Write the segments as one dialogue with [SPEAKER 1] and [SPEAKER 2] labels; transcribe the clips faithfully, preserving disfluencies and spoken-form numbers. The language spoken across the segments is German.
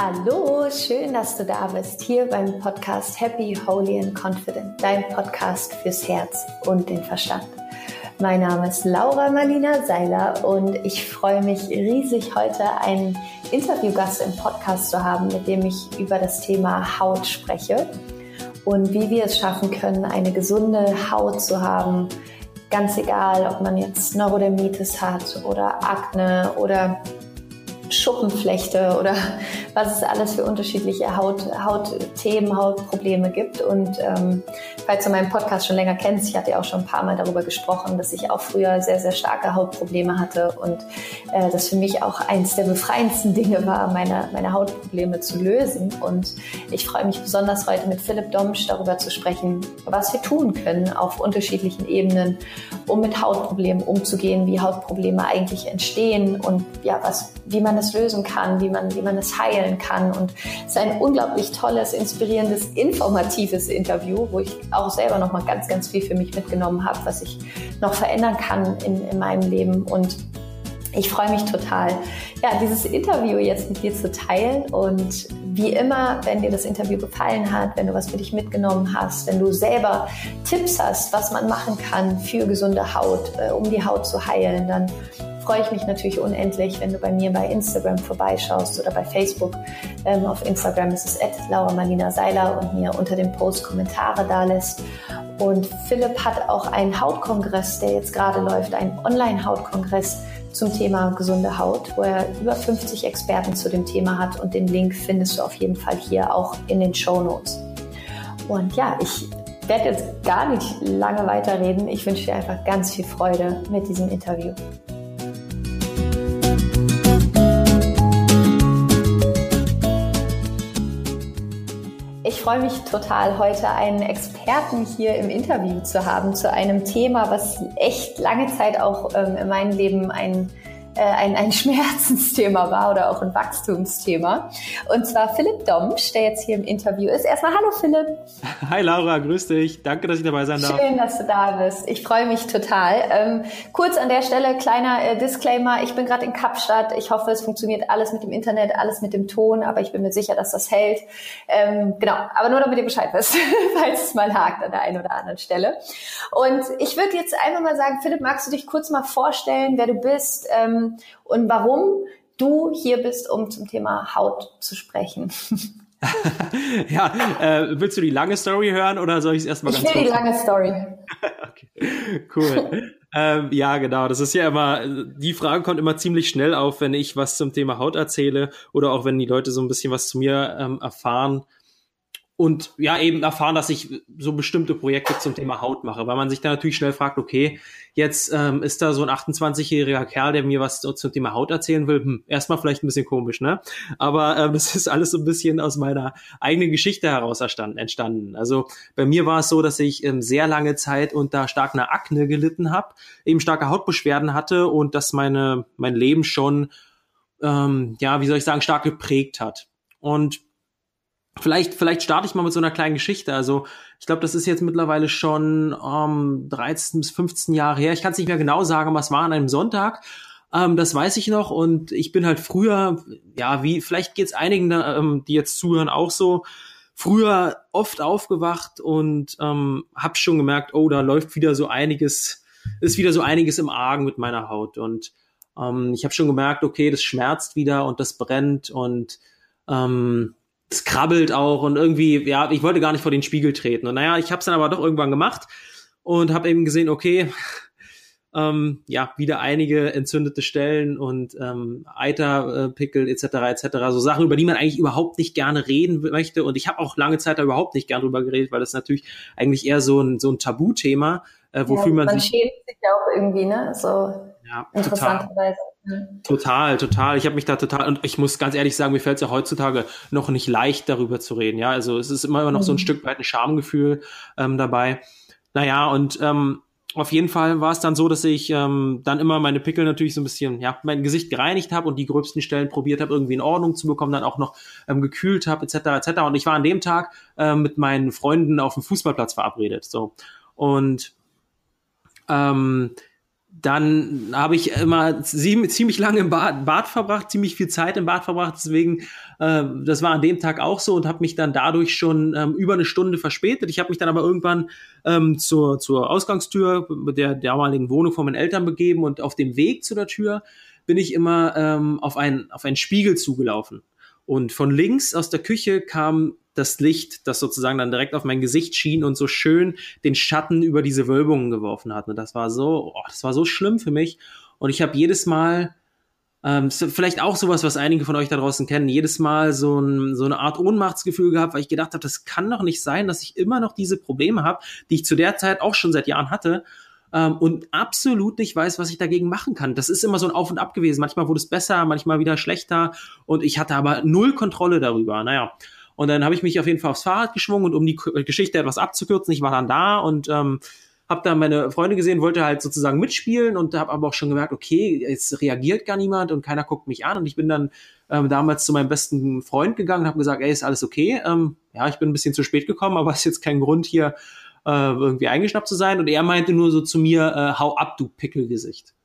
[SPEAKER 1] Hallo, schön, dass du da bist, hier beim Podcast Happy, Holy and Confident, dein Podcast fürs Herz und den Verstand. Mein Name ist Laura Marlina Seiler und ich freue mich riesig, heute einen Interviewgast im Podcast zu haben, mit dem ich über das Thema Haut spreche und wie wir es schaffen können, eine gesunde Haut zu haben, ganz egal, ob man jetzt Neurodermitis hat oder Akne oder Schuppenflechte oder was es alles für unterschiedliche Haut, Hautthemen, Hautprobleme gibt. Und ähm, falls du meinen Podcast schon länger kennst, ich hatte ja auch schon ein paar Mal darüber gesprochen, dass ich auch früher sehr, sehr starke Hautprobleme hatte und äh, das für mich auch eins der befreiendsten Dinge war, meine, meine Hautprobleme zu lösen. Und ich freue mich besonders heute mit Philipp Domsch darüber zu sprechen, was wir tun können auf unterschiedlichen Ebenen, um mit Hautproblemen umzugehen, wie Hautprobleme eigentlich entstehen und ja, was, wie man es lösen kann, wie man, wie man es heilen kann. Und es ist ein unglaublich tolles, inspirierendes, informatives Interview, wo ich auch selber noch mal ganz, ganz viel für mich mitgenommen habe, was ich noch verändern kann in, in meinem Leben. Und ich freue mich total, ja, dieses Interview jetzt mit dir zu teilen. Und wie immer, wenn dir das Interview gefallen hat, wenn du was für dich mitgenommen hast, wenn du selber Tipps hast, was man machen kann für gesunde Haut, äh, um die Haut zu heilen, dann freue ich mich natürlich unendlich, wenn du bei mir bei Instagram vorbeischaust oder bei Facebook. Ähm, auf Instagram ist es at Laura Marlina Seiler und mir unter dem Post Kommentare da lässt. Und Philipp hat auch einen Hautkongress, der jetzt gerade läuft, einen Online-Hautkongress zum Thema gesunde Haut, wo er über fünfzig Experten zu dem Thema hat, und den Link findest du auf jeden Fall hier auch in den Shownotes. Und ja, ich werde jetzt gar nicht lange weiterreden. Ich wünsche dir einfach ganz viel Freude mit diesem Interview. Ich freue mich total, heute einen Experten hier im Interview zu haben zu einem Thema, was echt lange Zeit auch ähm, in meinem Leben ein, äh, ein, ein Schmerzensthema war oder auch ein Wachstumsthema. Und zwar Philipp Domsch, der jetzt hier im Interview ist. Erstmal hallo Philipp.
[SPEAKER 2] Hi Laura, grüß dich. Danke, dass ich dabei sein darf.
[SPEAKER 1] Schön, dass du da bist. Ich freue mich total. Ähm, kurz an der Stelle, kleiner äh, Disclaimer. Ich bin gerade in Kapstadt. Ich hoffe, es funktioniert alles mit dem Internet, alles mit dem Ton, aber ich bin mir sicher, dass das hält. Ähm, genau, aber nur damit ihr Bescheid wisst, falls es mal hakt an der einen oder anderen Stelle. Und ich würde jetzt einfach mal sagen, Philipp, magst du dich kurz mal vorstellen, wer du bist ähm, und warum du hier bist, um zum Thema Haut zu sprechen?
[SPEAKER 2] Ja, äh, willst du die lange Story hören oder soll ich es erstmal ganz kurz?
[SPEAKER 1] Ich will die lange Story.
[SPEAKER 2] Okay, cool. ähm, ja, genau, das ist ja immer, die Frage kommt immer ziemlich schnell auf, wenn ich was zum Thema Haut erzähle oder auch wenn die Leute so ein bisschen was zu mir ähm, erfahren. Und ja, eben erfahren, dass ich so bestimmte Projekte zum Thema Haut mache, weil man sich dann natürlich schnell fragt, okay, jetzt ähm, ist da so ein achtundzwanzigjähriger Kerl, der mir was zum Thema Haut erzählen will. Hm, erstmal vielleicht ein bisschen komisch, ne? Aber ähm, das ist alles so ein bisschen aus meiner eigenen Geschichte heraus entstanden. Also bei mir war es so, dass ich ähm, sehr lange Zeit unter starker Akne gelitten habe, eben starke Hautbeschwerden hatte und dass meine mein Leben schon, ähm, ja, wie soll ich sagen, stark geprägt hat. Und Vielleicht, vielleicht starte ich mal mit so einer kleinen Geschichte. Also ich glaube, das ist jetzt mittlerweile schon ähm, dreizehn bis fünfzehn Jahre her. Ich kann es nicht mehr genau sagen, aber es war an einem Sonntag. Ähm, das weiß ich noch. Und ich bin halt früher, ja, wie vielleicht geht es einigen, ähm, die jetzt zuhören, auch so, früher oft aufgewacht und ähm, habe schon gemerkt, oh, da läuft wieder so einiges, ist wieder so einiges im Argen mit meiner Haut. Und ähm, ich habe schon gemerkt, okay, das schmerzt wieder und das brennt und ähm, es krabbelt auch und irgendwie, ja, ich wollte gar nicht vor den Spiegel treten. Und naja, ich habe es dann aber doch irgendwann gemacht und habe eben gesehen, okay, ähm, ja, wieder einige entzündete Stellen und ähm, Eiterpickel et cetera et cetera. So Sachen, über die man eigentlich überhaupt nicht gerne reden möchte. Und ich habe auch lange Zeit da überhaupt nicht gern drüber geredet, weil das natürlich eigentlich eher so ein so ein Tabuthema, äh, wofür ja, man,
[SPEAKER 1] man
[SPEAKER 2] sich...
[SPEAKER 1] Man schämt sich ja auch irgendwie, ne? So
[SPEAKER 2] ja,
[SPEAKER 1] interessanterweise.
[SPEAKER 2] Total, total. Ich habe mich da total, und ich muss ganz ehrlich sagen, mir fällt es ja heutzutage noch nicht leicht, darüber zu reden. Ja, also es ist immer, immer noch so ein Stück weit ein Schamgefühl ähm, dabei. Naja, und ähm, auf jeden Fall war es dann so, dass ich ähm, dann immer meine Pickel natürlich so ein bisschen, ja, mein Gesicht gereinigt habe und die gröbsten Stellen probiert habe, irgendwie in Ordnung zu bekommen, dann auch noch ähm, gekühlt habe, et cetera et cetera. Und ich war an dem Tag ähm, mit meinen Freunden auf dem Fußballplatz verabredet. So. Und ähm, dann habe ich immer ziemlich lange im Bad, Bad verbracht, ziemlich viel Zeit im Bad verbracht. Deswegen, äh, das war an dem Tag auch so und habe mich dann dadurch schon ähm, über eine Stunde verspätet. Ich habe mich dann aber irgendwann ähm, zur, zur Ausgangstür der damaligen Wohnung von meinen Eltern begeben und auf dem Weg zu der Tür bin ich immer ähm, auf, einen, auf einen Spiegel zugelaufen. Und von links aus der Küche kam das Licht, das sozusagen dann direkt auf mein Gesicht schien und so schön den Schatten über diese Wölbungen geworfen hat. Und das war so, oh, das war so schlimm für mich. Und ich habe jedes Mal, ähm, vielleicht auch sowas, was einige von euch da draußen kennen, jedes Mal so, ein, so eine Art Ohnmachtsgefühl gehabt, weil ich gedacht habe, das kann doch nicht sein, dass ich immer noch diese Probleme habe, die ich zu der Zeit auch schon seit Jahren hatte. Um, und absolut nicht weiß, was ich dagegen machen kann. Das ist immer so ein Auf und Ab gewesen. Manchmal wurde es besser, manchmal wieder schlechter und ich hatte aber null Kontrolle darüber. Naja, und dann habe ich mich auf jeden Fall aufs Fahrrad geschwungen und um die Geschichte etwas abzukürzen, ich war dann da und ähm, habe dann meine Freunde gesehen, wollte halt sozusagen mitspielen und habe aber auch schon gemerkt, okay, jetzt reagiert gar niemand und keiner guckt mich an und ich bin dann ähm, damals zu meinem besten Freund gegangen und habe gesagt, ey, ist alles okay? Ähm, ja, ich bin ein bisschen zu spät gekommen, aber ist jetzt kein Grund hier irgendwie eingeschnappt zu sein. Und er meinte nur so zu mir, äh, hau ab, du Pickelgesicht.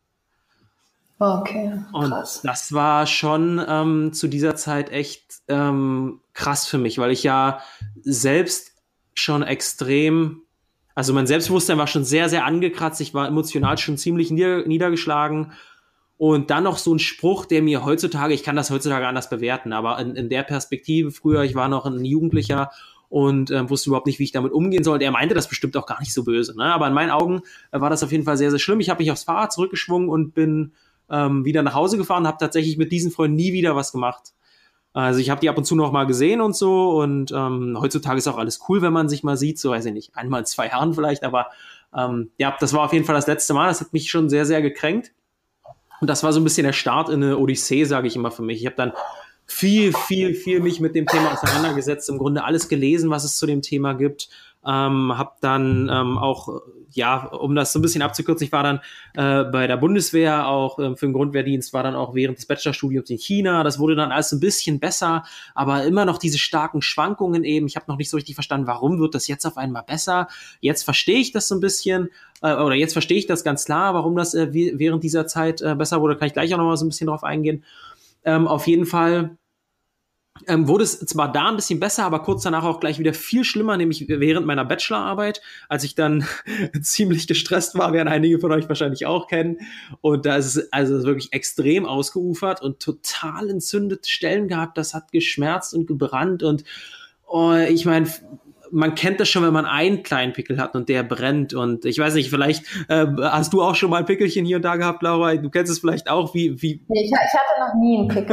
[SPEAKER 1] Okay,
[SPEAKER 2] krass. Und das war schon ähm, zu dieser Zeit echt ähm, krass für mich, weil ich ja selbst schon extrem, also mein Selbstbewusstsein war schon sehr, sehr angekratzt. Ich war emotional schon ziemlich nieder, niedergeschlagen. Und dann noch so ein Spruch, der mir heutzutage, ich kann das heutzutage anders bewerten, aber in, in der Perspektive früher, ich war noch ein Jugendlicher und äh, wusste überhaupt nicht, wie ich damit umgehen sollte. Er meinte das bestimmt auch gar nicht so böse, ne? Aber in meinen Augen äh, war das auf jeden Fall sehr, sehr schlimm. Ich habe mich aufs Fahrrad zurückgeschwungen und bin ähm, wieder nach Hause gefahren und habe tatsächlich mit diesen Freunden nie wieder was gemacht. Also ich habe die ab und zu noch mal gesehen und so und ähm, heutzutage ist auch alles cool, wenn man sich mal sieht, so weiß ich nicht, einmal in zwei Jahren vielleicht, aber ähm, ja, das war auf jeden Fall das letzte Mal. Das hat mich schon sehr, sehr gekränkt. Und das war so ein bisschen der Start in eine Odyssee, sage ich immer für mich. Ich habe dann viel, viel, viel mich mit dem Thema auseinandergesetzt, im Grunde alles gelesen, was es zu dem Thema gibt. Ähm, habe dann ähm, auch, ja, um das so ein bisschen abzukürzen, ich war dann äh, bei der Bundeswehr auch äh, für den Grundwehrdienst, war dann auch während des Bachelorstudiums in China. Das wurde dann alles ein bisschen besser, aber immer noch diese starken Schwankungen eben. Ich habe noch nicht so richtig verstanden, warum wird das jetzt auf einmal besser. Jetzt verstehe ich das so ein bisschen, äh, oder jetzt verstehe ich das ganz klar, warum das äh, während dieser Zeit äh, besser wurde. Kann ich gleich auch noch mal so ein bisschen drauf eingehen. Ähm, auf jeden Fall Ähm, wurde es zwar da ein bisschen besser, aber kurz danach auch gleich wieder viel schlimmer, nämlich während meiner Bachelorarbeit, als ich dann ziemlich gestresst war, werden einige von euch wahrscheinlich auch kennen. Und da ist es also wirklich extrem ausgeufert und total entzündete Stellen gehabt. Das hat geschmerzt und gebrannt und oh, ich meine, man kennt das schon, wenn man einen kleinen Pickel hat und der brennt. Und ich weiß nicht, vielleicht äh, hast du auch schon mal ein Pickelchen hier und da gehabt, Laura. Du kennst es vielleicht auch. Wie, wie
[SPEAKER 1] nee, ich, ich hatte noch nie einen Pickel.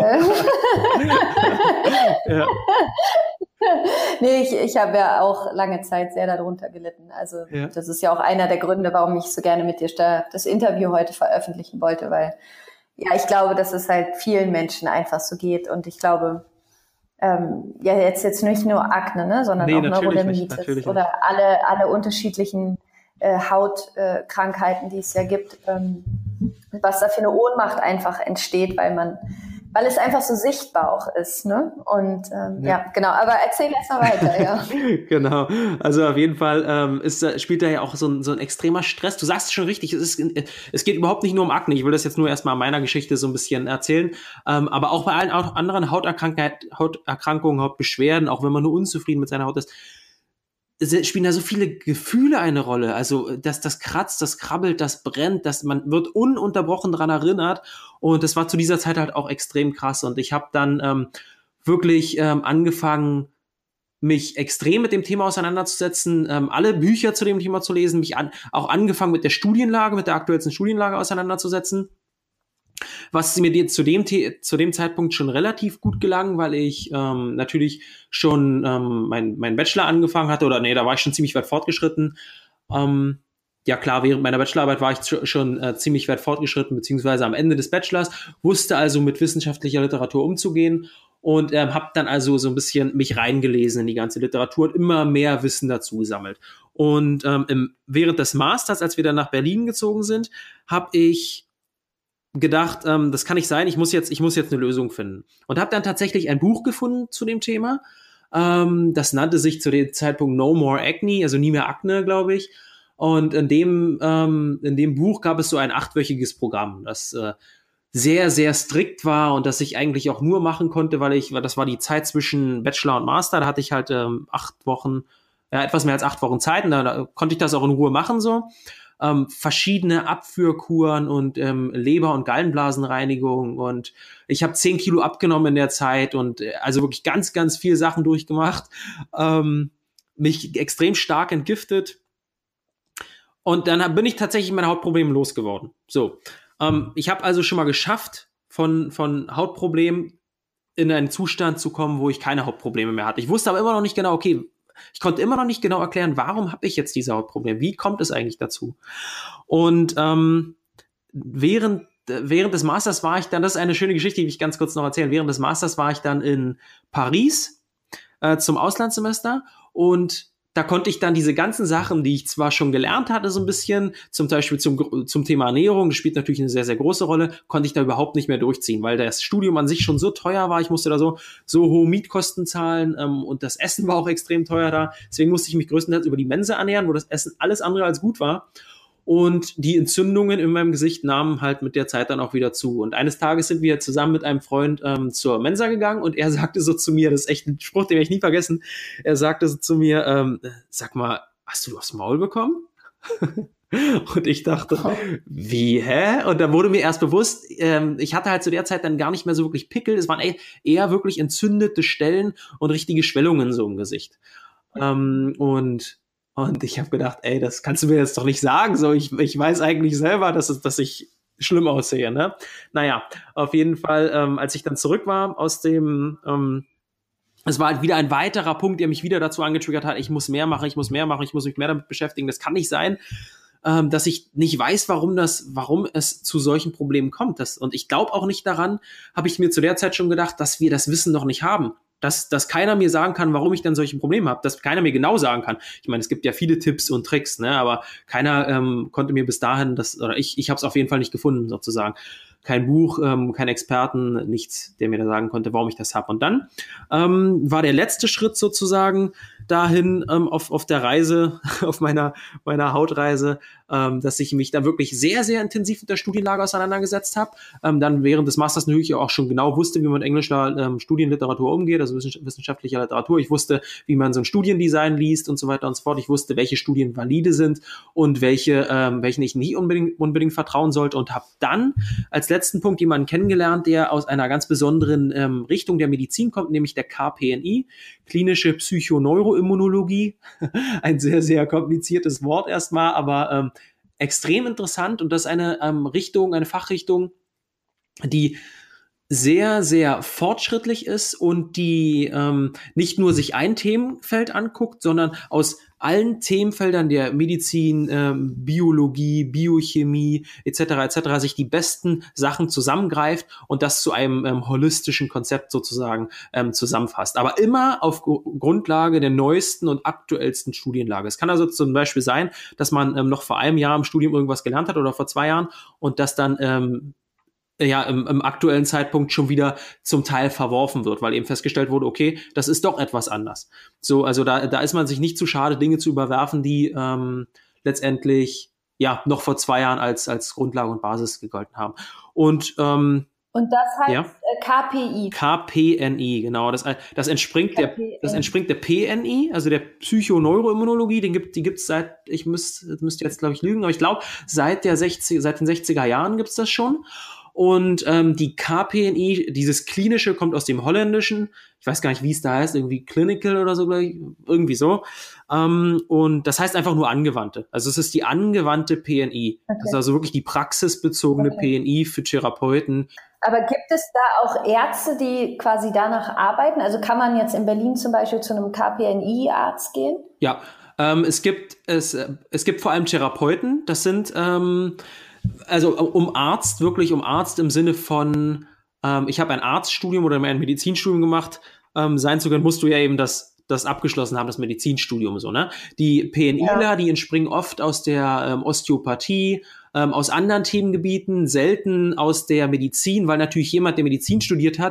[SPEAKER 1] ja. Nee, ich, ich habe ja auch lange Zeit sehr darunter gelitten. Also ja. Das ist ja auch einer der Gründe, warum ich so gerne mit dir das Interview heute veröffentlichen wollte, weil ja, ich glaube, dass es halt vielen Menschen einfach so geht. Und ich glaube, Ähm, ja, jetzt, jetzt nicht nur Akne, ne, sondern nee, auch Neurodermitis oder alle, alle unterschiedlichen äh, Hautkrankheiten, äh, die es ja gibt, ähm, was da für eine Ohnmacht einfach entsteht, weil man, weil es einfach so sichtbar auch ist, ne? Und ähm, ja. ja, genau. Aber erzähl erst mal weiter, ja.
[SPEAKER 2] Genau. Also auf jeden Fall ähm, ist, spielt da ja auch so ein, so ein extremer Stress. Du sagst es schon richtig. Es ist, es geht überhaupt nicht nur um Akne. Ich will das jetzt nur erstmal meiner Geschichte so ein bisschen erzählen. Ähm, aber auch bei allen auch anderen Hauterkrankheit, Hauterkrankungen, Hautbeschwerden, auch wenn man nur unzufrieden mit seiner Haut ist, spielen da so viele Gefühle eine Rolle. Also, dass das kratzt, das krabbelt, das brennt, dass man wird ununterbrochen dran erinnert. Und das war zu dieser Zeit halt auch extrem krass. Und ich habe dann ähm, wirklich ähm, angefangen, mich extrem mit dem Thema auseinanderzusetzen, ähm, alle Bücher zu dem Thema zu lesen, mich an, auch angefangen mit der Studienlage, mit der aktuellsten Studienlage auseinanderzusetzen. Was mir jetzt zu dem, zu dem Zeitpunkt schon relativ gut gelang, weil ich ähm, natürlich schon ähm, mein, mein Bachelor angefangen hatte, oder nee, da war ich schon ziemlich weit fortgeschritten. Ähm, ja klar, während meiner Bachelorarbeit war ich schon äh, ziemlich weit fortgeschritten, beziehungsweise am Ende des Bachelors, wusste also mit wissenschaftlicher Literatur umzugehen und ähm, habe dann also so ein bisschen mich reingelesen in die ganze Literatur und immer mehr Wissen dazu gesammelt. Und ähm, im, während des Masters, als wir dann nach Berlin gezogen sind, habe ich gedacht, ähm, das kann nicht sein, ich muss jetzt, ich muss jetzt eine Lösung finden. Und habe dann tatsächlich ein Buch gefunden zu dem Thema. Ähm, das nannte sich zu dem Zeitpunkt No More Acne, also nie mehr Akne, glaube ich. Und in dem, ähm, in dem Buch gab es so ein achtwöchiges Programm, das äh, sehr, sehr strikt war und das ich eigentlich auch nur machen konnte, weil ich, weil das war die Zeit zwischen Bachelor und Master, da hatte ich halt ähm, acht Wochen, ja, etwas mehr als acht Wochen Zeit und da, da konnte ich das auch in Ruhe machen so. Ähm, verschiedene Abführkuren und ähm, Leber- und Gallenblasenreinigung und ich habe zehn Kilo abgenommen in der Zeit und äh, also wirklich ganz, ganz viel Sachen durchgemacht, ähm, mich extrem stark entgiftet und dann bin ich tatsächlich meine Hautprobleme losgeworden. So, ähm, ich habe also schon mal geschafft, von, von Hautproblemen in einen Zustand zu kommen, wo ich keine Hautprobleme mehr hatte. Ich wusste aber immer noch nicht genau, okay, ich konnte immer noch nicht genau erklären, warum habe ich jetzt diese Hautprobleme? Wie kommt es eigentlich dazu? Und ähm, während, während des Masters war ich dann, das ist eine schöne Geschichte, die ich ganz kurz noch erzählen, während des Masters war ich dann in Paris äh, zum Auslandssemester und da konnte ich dann diese ganzen Sachen, die ich zwar schon gelernt hatte, so ein bisschen, zum Beispiel zum, zum Thema Ernährung, das spielt natürlich eine sehr, sehr große Rolle, konnte ich da überhaupt nicht mehr durchziehen, weil das Studium an sich schon so teuer war, ich musste da so, so hohe Mietkosten zahlen ähm, und das Essen war auch extrem teuer da, deswegen musste ich mich größtenteils über die Mensa ernähren, wo das Essen alles andere als gut war. Und die Entzündungen in meinem Gesicht nahmen halt mit der Zeit dann auch wieder zu. Und eines Tages sind wir zusammen mit einem Freund ähm, zur Mensa gegangen und er sagte so zu mir, das ist echt ein Spruch, den werde ich nie vergessen, er sagte so zu mir, ähm, sag mal, hast du aufs Maul bekommen? Und ich dachte, wie, hä? Und da wurde mir erst bewusst, ähm, ich hatte halt zu der Zeit dann gar nicht mehr so wirklich Pickel, es waren eher wirklich entzündete Stellen und richtige Schwellungen so im Gesicht. Ähm, und Und ich habe gedacht, ey, das kannst du mir jetzt doch nicht sagen. So, ich, ich weiß eigentlich selber, dass, es, dass ich schlimm aussehe. Ne? Naja, auf jeden Fall, ähm, als ich dann zurück war aus dem, ähm, es war halt wieder ein weiterer Punkt, der mich wieder dazu angetriggert hat, ich muss mehr machen, ich muss mehr machen, ich muss mich mehr damit beschäftigen. Das kann nicht sein, ähm, dass ich nicht weiß, warum das, warum es zu solchen Problemen kommt. Das, und ich glaube auch nicht daran, habe ich mir zu der Zeit schon gedacht, dass wir das Wissen noch nicht haben. Dass, dass keiner mir sagen kann, warum ich dann solche Probleme habe, dass keiner mir genau sagen kann. Ich meine, es gibt ja viele Tipps und Tricks, ne, aber keiner ähm, konnte mir bis dahin das, oder ich, ich habe es auf jeden Fall nicht gefunden, sozusagen. Kein Buch, ähm, kein Experten, nichts, der mir da sagen konnte, warum ich das habe. Und dann ähm, war der letzte Schritt sozusagen dahin ähm, auf, auf der Reise, auf meiner, meiner Hautreise, ähm, dass ich mich da wirklich sehr, sehr intensiv mit der Studienlage auseinandergesetzt habe. Ähm, dann während des Masters natürlich auch schon genau wusste, wie man mit englischer ähm, Studienliteratur umgeht, also wissenschaftlicher Literatur. Ich wusste, wie man so ein Studiendesign liest und so weiter und so fort. Ich wusste, welche Studien valide sind und welche, ähm, welchen ich nicht unbedingt, unbedingt vertrauen sollte und habe dann als letzten Punkt jemanden kennengelernt, der aus einer ganz besonderen ähm, Richtung der Medizin kommt, nämlich der K P N I, klinische Psychoneuroimmunologie. Ein sehr, sehr kompliziertes Wort erstmal, aber ähm, extrem interessant und das ist eine ähm, Richtung, eine Fachrichtung, die sehr, sehr fortschrittlich ist und die ähm, nicht nur sich ein Themenfeld anguckt, sondern aus allen Themenfeldern der Medizin, ähm, Biologie, Biochemie et cetera et cetera sich die besten Sachen zusammengreift und das zu einem ähm, holistischen Konzept sozusagen ähm, zusammenfasst. Aber immer auf G- Grundlage der neuesten und aktuellsten Studienlage. Es kann also zum Beispiel sein, dass man ähm, noch vor einem Jahr im Studium irgendwas gelernt hat oder vor zwei Jahren und das dann ähm, ja, im, im aktuellen Zeitpunkt schon wieder zum Teil verworfen wird, weil eben festgestellt wurde, okay, das ist doch etwas anders. So, also da, da ist man sich nicht zu schade, Dinge zu überwerfen, die ähm, letztendlich ja noch vor zwei Jahren als als Grundlage und Basis gegolten haben. Und ähm,
[SPEAKER 1] Und das heißt
[SPEAKER 2] ja?
[SPEAKER 1] K P I.
[SPEAKER 2] K P N I, genau. Das, das entspringt der, das entspringt der P N I, also der Psychoneuroimmunologie. Den gibt, die gibt's seit, ich müsste, müsste jetzt glaube ich lügen, aber ich glaube seit der sechzig, seit den sechziger Jahren gibt's das schon. Und ähm, die K P N I, dieses Klinische, kommt aus dem Holländischen. Ich weiß gar nicht, wie es da heißt, irgendwie Clinical oder so, irgendwie so. Ähm, und das heißt einfach nur Angewandte. Also es ist die angewandte P N I. Okay. Das ist also wirklich die praxisbezogene okay. P N I für Therapeuten.
[SPEAKER 1] Aber gibt es da auch Ärzte, die quasi danach arbeiten? Also kann man jetzt in Berlin zum Beispiel zu einem K P N I-Arzt gehen?
[SPEAKER 2] Ja, ähm, es gibt es, es gibt vor allem Therapeuten. Das sind ähm, also um Arzt, wirklich um Arzt im Sinne von, ähm, ich habe ein Arztstudium oder ein Medizinstudium gemacht, ähm, sein zu können, musst du ja eben das, das abgeschlossen haben, das Medizinstudium so, ne? Die PNIler, ja. die entspringen oft aus der ähm, Osteopathie, ähm, aus anderen Themengebieten, selten aus der Medizin, weil natürlich jemand, der Medizin studiert hat,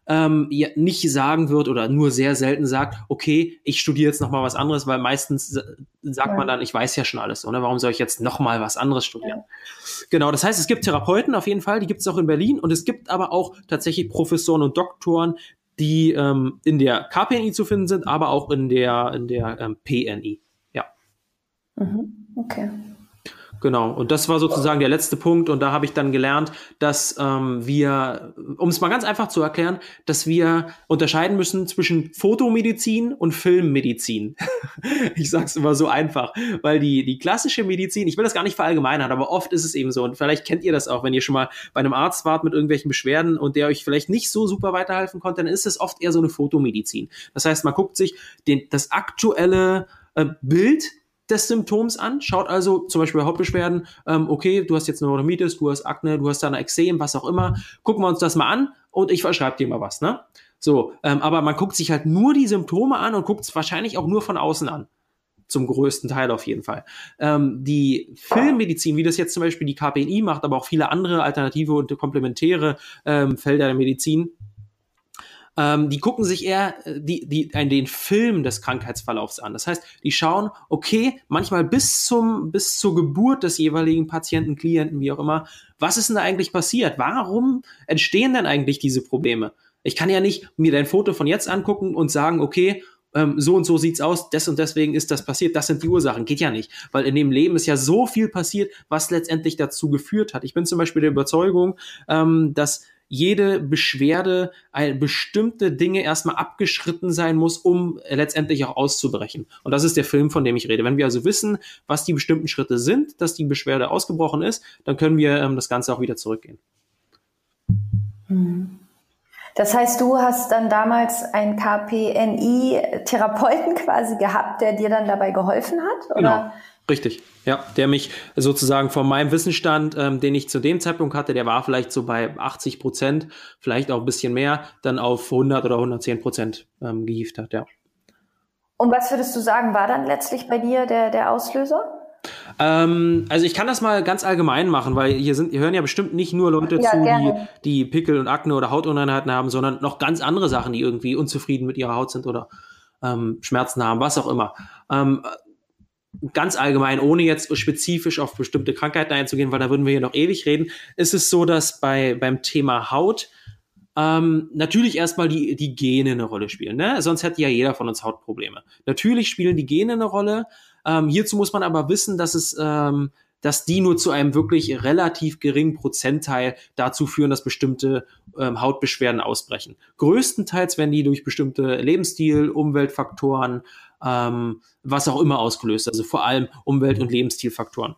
[SPEAKER 2] ähm, ja, nicht sagen wird oder nur sehr selten sagt, okay, ich studiere jetzt noch mal was anderes, weil meistens sagt ja. man dann, ich weiß ja schon alles, oder? Warum soll ich jetzt noch mal was anderes studieren? Ja. Genau, das heißt, es gibt Therapeuten auf jeden Fall, die gibt es auch in Berlin und es gibt aber auch tatsächlich Professoren und Doktoren, die ähm, in der K P N I zu finden sind, aber auch in der, in der ähm, P N I. Ja.
[SPEAKER 1] Mhm. Okay.
[SPEAKER 2] Genau, und das war sozusagen der letzte Punkt und da habe ich dann gelernt, dass ähm, wir, um es mal ganz einfach zu erklären, dass wir unterscheiden müssen zwischen Fotomedizin und Filmmedizin. Ich sag's immer so einfach, weil die die klassische Medizin, ich will das gar nicht verallgemeinern, aber oft ist es eben so und vielleicht kennt ihr das auch, wenn ihr schon mal bei einem Arzt wart mit irgendwelchen Beschwerden und der euch vielleicht nicht so super weiterhelfen konnte, dann ist es oft eher so eine Fotomedizin. Das heißt, man guckt sich den, das aktuelle äh, Bild des Symptoms an, schaut also zum Beispiel bei Hautbeschwerden, ähm, okay, du hast jetzt eine Neurodermitis, du hast Akne, du hast da eine Ekzem, was auch immer, gucken wir uns das mal an und ich verschreibe dir mal was, ne? So, ähm, aber man guckt sich halt nur die Symptome an und guckt es wahrscheinlich auch nur von außen an. Zum größten Teil auf jeden Fall. Ähm, die Filmmedizin, wie das jetzt zum Beispiel die K P N I macht, aber auch viele andere alternative und komplementäre ähm, Felder der Medizin, Ähm, die gucken sich eher die, die, den Film des Krankheitsverlaufs an. Das heißt, die schauen, okay, manchmal bis zum, bis zur Geburt des jeweiligen Patienten, Klienten, wie auch immer, was ist denn da eigentlich passiert? Warum entstehen denn eigentlich diese Probleme? Ich kann ja nicht mir dein Foto von jetzt angucken und sagen, okay, ähm, so und so sieht's aus, des und deswegen ist das passiert, das sind die Ursachen. Geht ja nicht, weil in dem Leben ist ja so viel passiert, was letztendlich dazu geführt hat. Ich bin zum Beispiel der Überzeugung, ähm, dass jede Beschwerde, eine bestimmte Dinge erstmal abgeschritten sein muss, um letztendlich auch auszubrechen. Und das ist der Film, von dem ich rede. Wenn wir also wissen, was die bestimmten Schritte sind, dass die Beschwerde ausgebrochen ist, dann können wir ähm, das Ganze auch wieder zurückgehen.
[SPEAKER 1] Das heißt, du hast dann damals einen K P N I-Therapeuten quasi gehabt, der dir dann dabei geholfen hat? Oder?
[SPEAKER 2] Genau. Richtig, ja, der mich sozusagen von meinem Wissensstand, ähm, den ich zu dem Zeitpunkt hatte, der war vielleicht so bei achtzig Prozent, vielleicht auch ein bisschen mehr, dann auf hundert oder hundertzehn Prozent ähm, gehievt hat, ja.
[SPEAKER 1] Und was würdest du sagen, war dann letztlich bei dir der, der Auslöser?
[SPEAKER 2] Ähm, also ich kann das mal ganz allgemein machen, weil hier sind, hier hören ja bestimmt nicht nur Leute ja, zu, die, die Pickel und Akne oder Hautunreinheiten haben, sondern noch ganz andere Sachen, die irgendwie unzufrieden mit ihrer Haut sind oder ähm, Schmerzen haben, was auch immer. Ähm, Ganz allgemein, ohne jetzt spezifisch auf bestimmte Krankheiten einzugehen, weil da würden wir hier noch ewig reden, ist es so, dass bei beim Thema Haut ähm, natürlich erstmal die, die Gene eine Rolle spielen. Ne? Sonst hätte ja jeder von uns Hautprobleme. Natürlich spielen die Gene eine Rolle. Ähm, hierzu muss man aber wissen, dass es ähm, dass die nur zu einem wirklich relativ geringen Prozentteil dazu führen, dass bestimmte ähm, Hautbeschwerden ausbrechen. Größtenteils werden die durch bestimmte Lebensstil, Umweltfaktoren, ähm, was auch immer ausgelöst, also vor allem Umwelt- und Lebensstilfaktoren.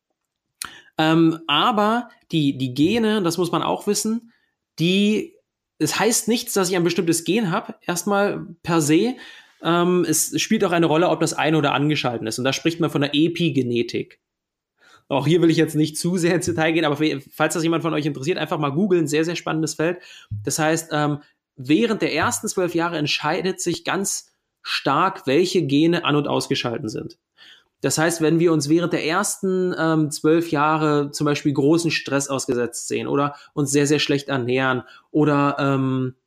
[SPEAKER 2] Ähm, aber die, die Gene, das muss man auch wissen, die, es heißt nichts, dass ich ein bestimmtes Gen habe, erstmal per se. Ähm, es spielt auch eine Rolle, ob das ein- oder angeschalten ist. Und da spricht man von der Epigenetik. Auch hier will ich jetzt nicht zu sehr ins Detail gehen, aber falls das jemand von euch interessiert, einfach mal googeln, sehr, sehr spannendes Feld. Das heißt, ähm, während der ersten zwölf Jahre entscheidet sich ganz stark, welche Gene an- und ausgeschalten sind. Das heißt, wenn wir uns während der ersten ähm, zwölf Jahre zum Beispiel großen Stress ausgesetzt sehen oder uns sehr, sehr schlecht ernähren oder ähm,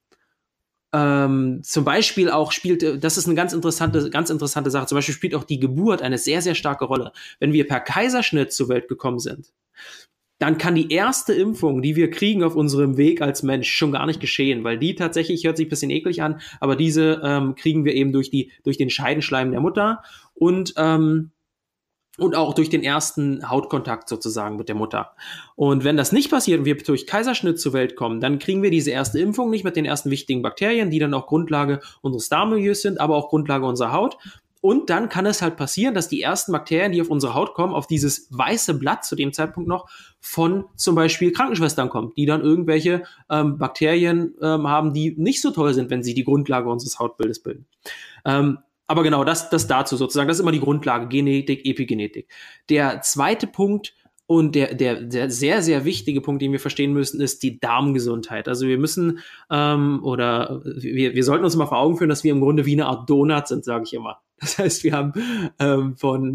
[SPEAKER 2] ähm, zum Beispiel auch spielt, das ist eine ganz interessante, ganz interessante Sache, zum Beispiel spielt auch die Geburt eine sehr, sehr starke Rolle. Wenn wir per Kaiserschnitt zur Welt gekommen sind, dann kann die erste Impfung, die wir kriegen auf unserem Weg als Mensch, schon gar nicht geschehen, weil die tatsächlich, hört sich ein bisschen eklig an, aber diese ähm, kriegen wir eben durch die durch den Scheidenschleim der Mutter und ähm, und auch durch den ersten Hautkontakt sozusagen mit der Mutter. Und wenn das nicht passiert und wir durch Kaiserschnitt zur Welt kommen, dann kriegen wir diese erste Impfung nicht mit den ersten wichtigen Bakterien, die dann auch Grundlage unseres Darmmilieus sind, aber auch Grundlage unserer Haut. Und dann kann es halt passieren, dass die ersten Bakterien, die auf unsere Haut kommen, auf dieses weiße Blatt zu dem Zeitpunkt noch von zum Beispiel Krankenschwestern kommen, die dann irgendwelche ähm, Bakterien ähm, haben, die nicht so toll sind, wenn sie die Grundlage unseres Hautbildes bilden. Ähm, aber genau, das, das dazu sozusagen, das ist immer die Grundlage, Genetik, Epigenetik. Der zweite Punkt und der, der, der sehr, sehr wichtige Punkt, den wir verstehen müssen, ist die Darmgesundheit. Also wir müssen ähm, oder wir, wir sollten uns mal vor Augen führen, dass wir im Grunde wie eine Art Donut sind, sage ich immer. Das heißt, wir haben ähm, von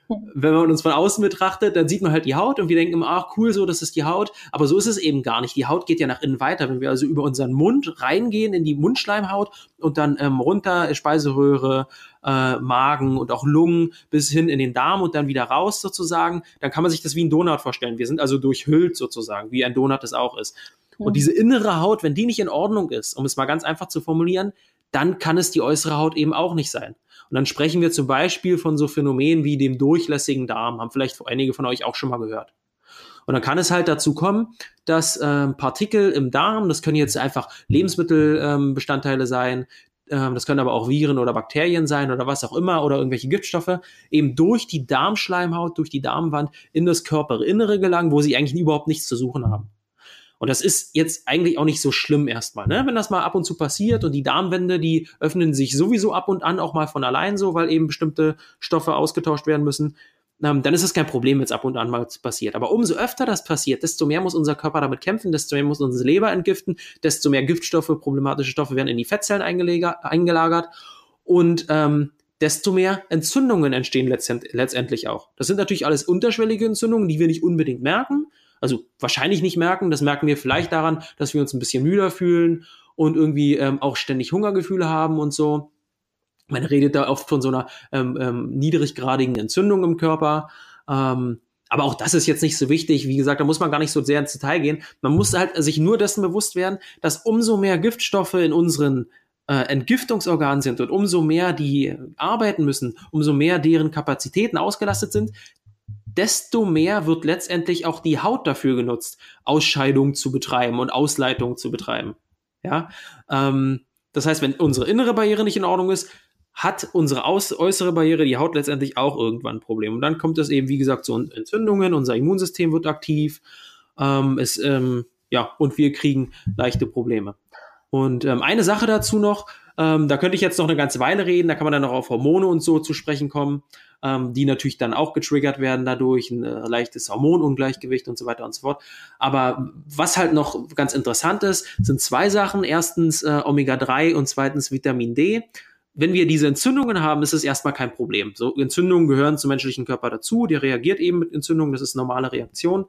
[SPEAKER 2] wenn man uns von außen betrachtet, dann sieht man halt die Haut und wir denken immer, ach cool, so, das ist die Haut. Aber so ist es eben gar nicht. Die Haut geht ja nach innen weiter. Wenn wir also über unseren Mund reingehen in die Mundschleimhaut und dann ähm, runter, Speiseröhre, äh, Magen und auch Lungen bis hin in den Darm und dann wieder raus sozusagen, dann kann man sich das wie ein Donut vorstellen. Wir sind also durchhüllt sozusagen, wie ein Donut es auch ist. Mhm. Und diese innere Haut, wenn die nicht in Ordnung ist, um es mal ganz einfach zu formulieren, dann kann es die äußere Haut eben auch nicht sein. Und dann sprechen wir zum Beispiel von so Phänomenen wie dem durchlässigen Darm, haben vielleicht einige von euch auch schon mal gehört. Und dann kann es halt dazu kommen, dass ähm, Partikel im Darm, das können jetzt einfach Lebensmittelbestandteile ähm, sein, ähm, das können aber auch Viren oder Bakterien sein oder was auch immer oder irgendwelche Giftstoffe, eben durch die Darmschleimhaut, durch die Darmwand in das Körperinnere gelangen, wo sie eigentlich überhaupt nichts zu suchen haben. Und das ist jetzt eigentlich auch nicht so schlimm erstmal, ne? Wenn das mal ab und zu passiert und die Darmwände, die öffnen sich sowieso ab und an auch mal von allein so, weil eben bestimmte Stoffe ausgetauscht werden müssen, ähm, dann ist es kein Problem, wenn es ab und an mal passiert. Aber umso öfter das passiert, desto mehr muss unser Körper damit kämpfen, desto mehr muss unsere Leber entgiften, desto mehr Giftstoffe, problematische Stoffe werden in die Fettzellen eingelagert und ähm, desto mehr Entzündungen entstehen letztend- letztendlich auch. Das sind natürlich alles unterschwellige Entzündungen, die wir nicht unbedingt merken, also wahrscheinlich nicht merken. Das merken wir vielleicht daran, dass wir uns ein bisschen müder fühlen und irgendwie ähm, auch ständig Hungergefühle haben und so. Man redet da oft von so einer ähm, ähm, niedriggradigen Entzündung im Körper. Ähm, aber auch das ist jetzt nicht so wichtig. Wie gesagt, da muss man gar nicht so sehr ins Detail gehen. Man muss halt sich nur dessen bewusst werden, dass umso mehr Giftstoffe in unseren äh, Entgiftungsorganen sind und umso mehr die arbeiten müssen, umso mehr deren Kapazitäten ausgelastet sind, desto mehr wird letztendlich auch die Haut dafür genutzt, Ausscheidung zu betreiben und Ausleitung zu betreiben. Ja, ähm, das heißt, wenn unsere innere Barriere nicht in Ordnung ist, hat unsere aus- äußere Barriere, die Haut, letztendlich auch irgendwann ein Problem. Und dann kommt es eben, wie gesagt, zu Entzündungen, unser Immunsystem wird aktiv, ähm, es, ähm, ja, und wir kriegen leichte Probleme. Und ähm, eine Sache dazu noch, ähm, da könnte ich jetzt noch eine ganze Weile reden, da kann man dann noch auf Hormone und so zu sprechen kommen, ähm, die natürlich dann auch getriggert werden dadurch, ein äh, leichtes Hormonungleichgewicht und so weiter und so fort. Aber was halt noch ganz interessant ist, sind zwei Sachen. Erstens äh, Omega drei und zweitens Vitamin D. Wenn wir diese Entzündungen haben, ist es erstmal kein Problem. So, Entzündungen gehören zum menschlichen Körper dazu, der reagiert eben mit Entzündungen, das ist eine normale Reaktion.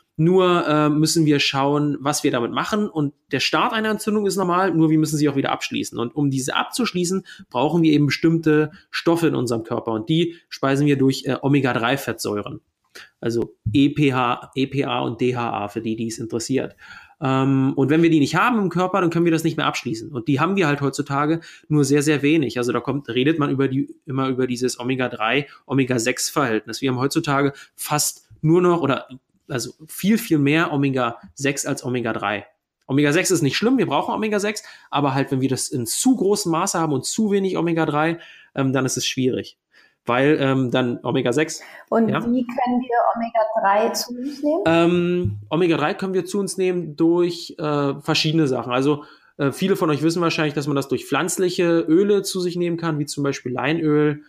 [SPEAKER 2] Nur äh, müssen wir schauen, was wir damit machen. Und der Start einer Entzündung ist normal, nur wir müssen sie auch wieder abschließen. Und um diese abzuschließen, brauchen wir eben bestimmte Stoffe in unserem Körper. Und die speisen wir durch äh, Omega drei Fettsäuren. Also E P H, E P A und D H A, für die, die es interessiert. Ähm, und wenn wir die nicht haben im Körper, dann können wir das nicht mehr abschließen. Und die haben wir halt heutzutage nur sehr, sehr wenig. Also da kommt, redet man über die, immer über dieses Omega drei, Omega sechs Verhältnis. Wir haben heutzutage fast nur noch, oder also viel, viel mehr Omega sechs als Omega drei. Omega sechs ist nicht schlimm, wir brauchen Omega sechs, aber halt, wenn wir das in zu großem Maße haben und zu wenig Omega drei, ähm, dann ist es schwierig. Weil ähm, dann Omega sechs...
[SPEAKER 1] Und
[SPEAKER 2] ja?
[SPEAKER 1] wie können wir Omega drei zu uns nehmen?
[SPEAKER 2] Ähm, Omega drei können wir zu uns nehmen durch äh, verschiedene Sachen. Also äh, viele von euch wissen wahrscheinlich, dass man das durch pflanzliche Öle zu sich nehmen kann, wie zum Beispiel Leinöl,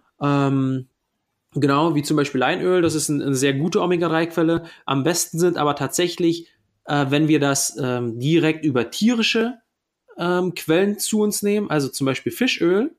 [SPEAKER 2] ähm, Genau, wie zum Beispiel Leinöl, das ist ein, eine sehr gute Omega drei Quelle. Am besten sind aber tatsächlich, äh, wenn wir das ähm, direkt über tierische ähm, Quellen zu uns nehmen, also zum Beispiel Fischöl.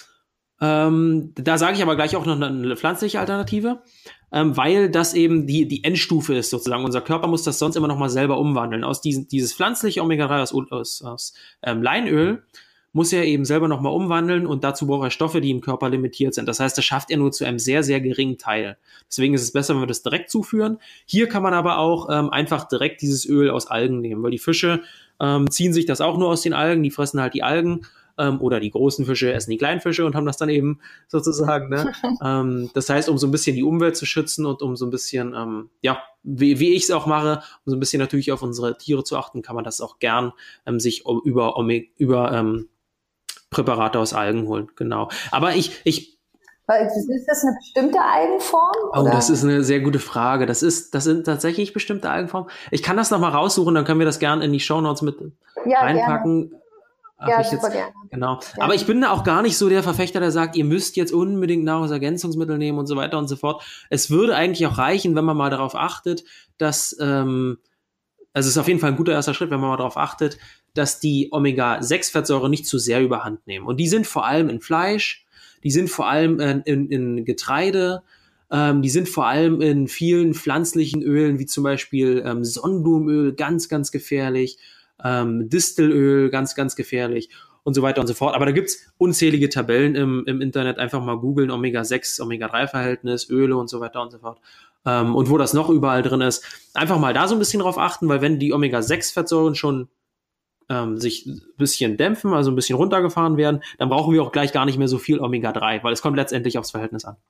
[SPEAKER 2] Ähm, da sage ich aber gleich auch noch eine, eine pflanzliche Alternative, ähm, weil das eben die, die Endstufe ist sozusagen. Unser Körper muss das sonst immer noch mal selber umwandeln. Aus diesen, dieses pflanzliche Omega drei aus, aus, aus ähm, Leinöl muss er eben selber nochmal umwandeln und dazu braucht er Stoffe, die im Körper limitiert sind. Das heißt, das schafft er nur zu einem sehr, sehr geringen Teil. Deswegen ist es besser, wenn wir das direkt zuführen. Hier kann man aber auch ähm, einfach direkt dieses Öl aus Algen nehmen, weil die Fische ähm, ziehen sich das auch nur aus den Algen, die fressen halt die Algen ähm, oder die großen Fische essen die kleinen Fische und haben das dann eben sozusagen. Ne? ähm, das heißt, um so ein bisschen die Umwelt zu schützen und um so ein bisschen, ähm, ja, wie, wie ich es auch mache, um so ein bisschen natürlich auf unsere Tiere zu achten, kann man das auch gern ähm, sich um, über, um, über ähm, Präparate aus Algen holen, genau. Aber ich, ich.
[SPEAKER 1] Ist das eine bestimmte Algenform?
[SPEAKER 2] Oh,
[SPEAKER 1] oder?
[SPEAKER 2] Das ist eine sehr gute Frage. Das ist, das sind tatsächlich bestimmte Algenformen. Ich kann das nochmal raussuchen, dann können wir das gerne in die Shownotes mit
[SPEAKER 1] ja,
[SPEAKER 2] reinpacken.
[SPEAKER 1] Ja,
[SPEAKER 2] ich
[SPEAKER 1] super
[SPEAKER 2] jetzt,
[SPEAKER 1] gerne.
[SPEAKER 2] Genau.
[SPEAKER 1] Ja.
[SPEAKER 2] Aber ich bin da auch gar nicht so der Verfechter, der sagt, ihr müsst jetzt unbedingt Nahrungsergänzungsmittel nehmen und so weiter und so fort. Es würde eigentlich auch reichen, wenn man mal darauf achtet, dass, ähm, also es ist auf jeden Fall ein guter erster Schritt, wenn man mal darauf achtet, dass die Omega sechs Fettsäuren nicht zu sehr überhand nehmen. Und die sind vor allem in Fleisch, die sind vor allem in, in, in Getreide, Ähm, die sind vor allem in vielen pflanzlichen Ölen, wie zum Beispiel ähm, Sonnenblumenöl, ganz, ganz gefährlich, ähm, Distelöl, ganz, ganz gefährlich und so weiter und so fort. Aber da gibt's unzählige Tabellen im, im Internet. Einfach mal googeln, Omega sechs, Omega drei Verhältnis, Öle und so weiter und so fort. Ähm, und wo das noch überall drin ist. Einfach mal da so ein bisschen drauf achten, weil wenn die Omega sechs Fettsäuren schon ähm, sich ein bisschen dämpfen, also ein bisschen runtergefahren werden, dann brauchen wir auch gleich gar nicht mehr so viel Omega drei, weil es kommt letztendlich aufs Verhältnis an.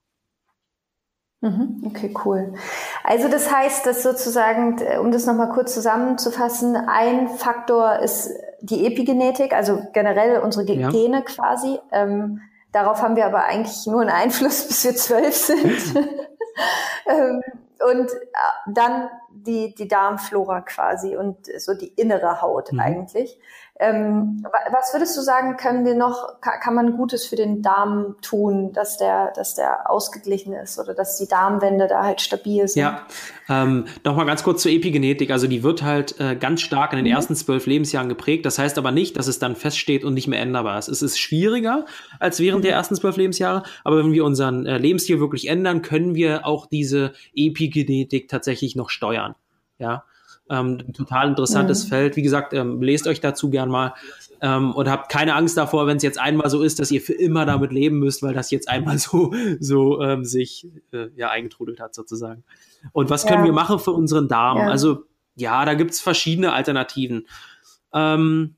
[SPEAKER 1] Okay, cool. Also das heißt, dass sozusagen, um das nochmal kurz zusammenzufassen, ein Faktor ist die Epigenetik, also generell unsere Ge-
[SPEAKER 2] Ja.
[SPEAKER 1] Gene quasi. Ähm, darauf haben wir aber eigentlich nur einen Einfluss, bis wir zwölf sind. ähm, und äh, dann die, die Darmflora quasi und so die innere Haut mhm. eigentlich. Ähm, was würdest du sagen, können wir noch, kann, kann man Gutes für den Darm tun, dass der, dass der ausgeglichen ist oder dass die Darmwände da halt stabil sind?
[SPEAKER 2] Ja, ähm, nochmal ganz kurz zur Epigenetik. Also die wird halt äh, ganz stark in den mhm. ersten zwölf Lebensjahren geprägt. Das heißt aber nicht, dass es dann feststeht und nicht mehr änderbar ist. Es ist schwieriger als während mhm. der ersten zwölf Lebensjahre. Aber wenn wir unseren äh, Lebensstil wirklich ändern, können wir auch diese Epigenetik tatsächlich noch steuern. Ja. Ähm, ein total interessantes mhm. Feld. Wie gesagt, ähm, lest euch dazu gern mal ähm, und habt keine Angst davor, wenn es jetzt einmal so ist, dass ihr für immer damit leben müsst, weil das jetzt einmal so, so ähm, sich äh, ja eingetrudelt hat sozusagen. Und was können ja. wir machen für unseren Darm? Ja. Also ja, da gibt's verschiedene Alternativen. Ähm,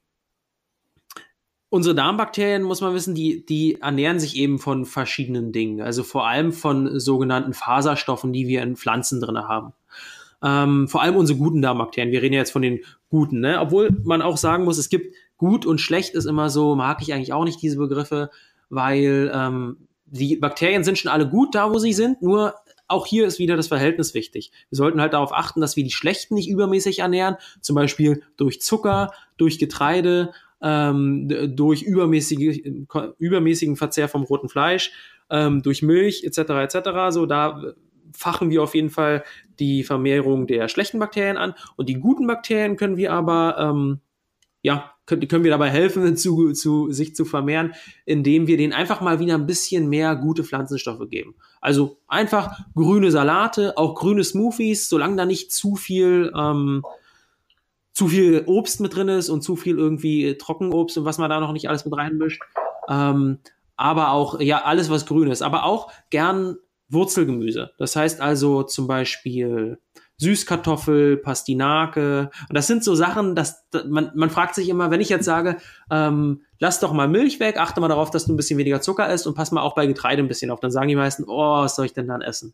[SPEAKER 2] unsere Darmbakterien, muss man wissen, die, die ernähren sich eben von verschiedenen Dingen. Also vor allem von sogenannten Faserstoffen, die wir in Pflanzen drin haben. Ähm, vor allem unsere guten Darmbakterien. Wir reden ja jetzt von den guten, ne? Obwohl man auch sagen muss, es gibt gut und schlecht ist immer so, mag ich eigentlich auch nicht diese Begriffe, weil ähm, die Bakterien sind schon alle gut da, wo sie sind, nur auch hier ist wieder das Verhältnis wichtig. Wir sollten halt darauf achten, dass wir die Schlechten nicht übermäßig ernähren, zum Beispiel durch Zucker, durch Getreide, ähm, durch übermäßige, übermäßigen Verzehr vom roten Fleisch, ähm, durch Milch et cetera et cetera. So, da fachen wir auf jeden Fall die Vermehrung der schlechten Bakterien an und die guten Bakterien können wir aber, ähm, ja, können, können wir dabei helfen, zu, zu, sich zu vermehren, indem wir denen einfach mal wieder ein bisschen mehr gute Pflanzenstoffe geben. Also einfach grüne Salate, auch grüne Smoothies, solange da nicht zu viel, ähm, zu viel Obst mit drin ist und zu viel irgendwie Trockenobst und was man da noch nicht alles mit reinmischt. Ähm, aber auch, ja, alles, was grün ist. Aber auch gern Wurzelgemüse. Das heißt also zum Beispiel Süßkartoffel, Pastinake. Und das sind so Sachen, dass man, man fragt sich immer, wenn ich jetzt sage, ähm, lass doch mal Milch weg, achte mal darauf, dass du ein bisschen weniger Zucker isst und pass mal auch bei Getreide ein bisschen auf. Dann sagen die meisten, oh, was soll ich denn dann essen?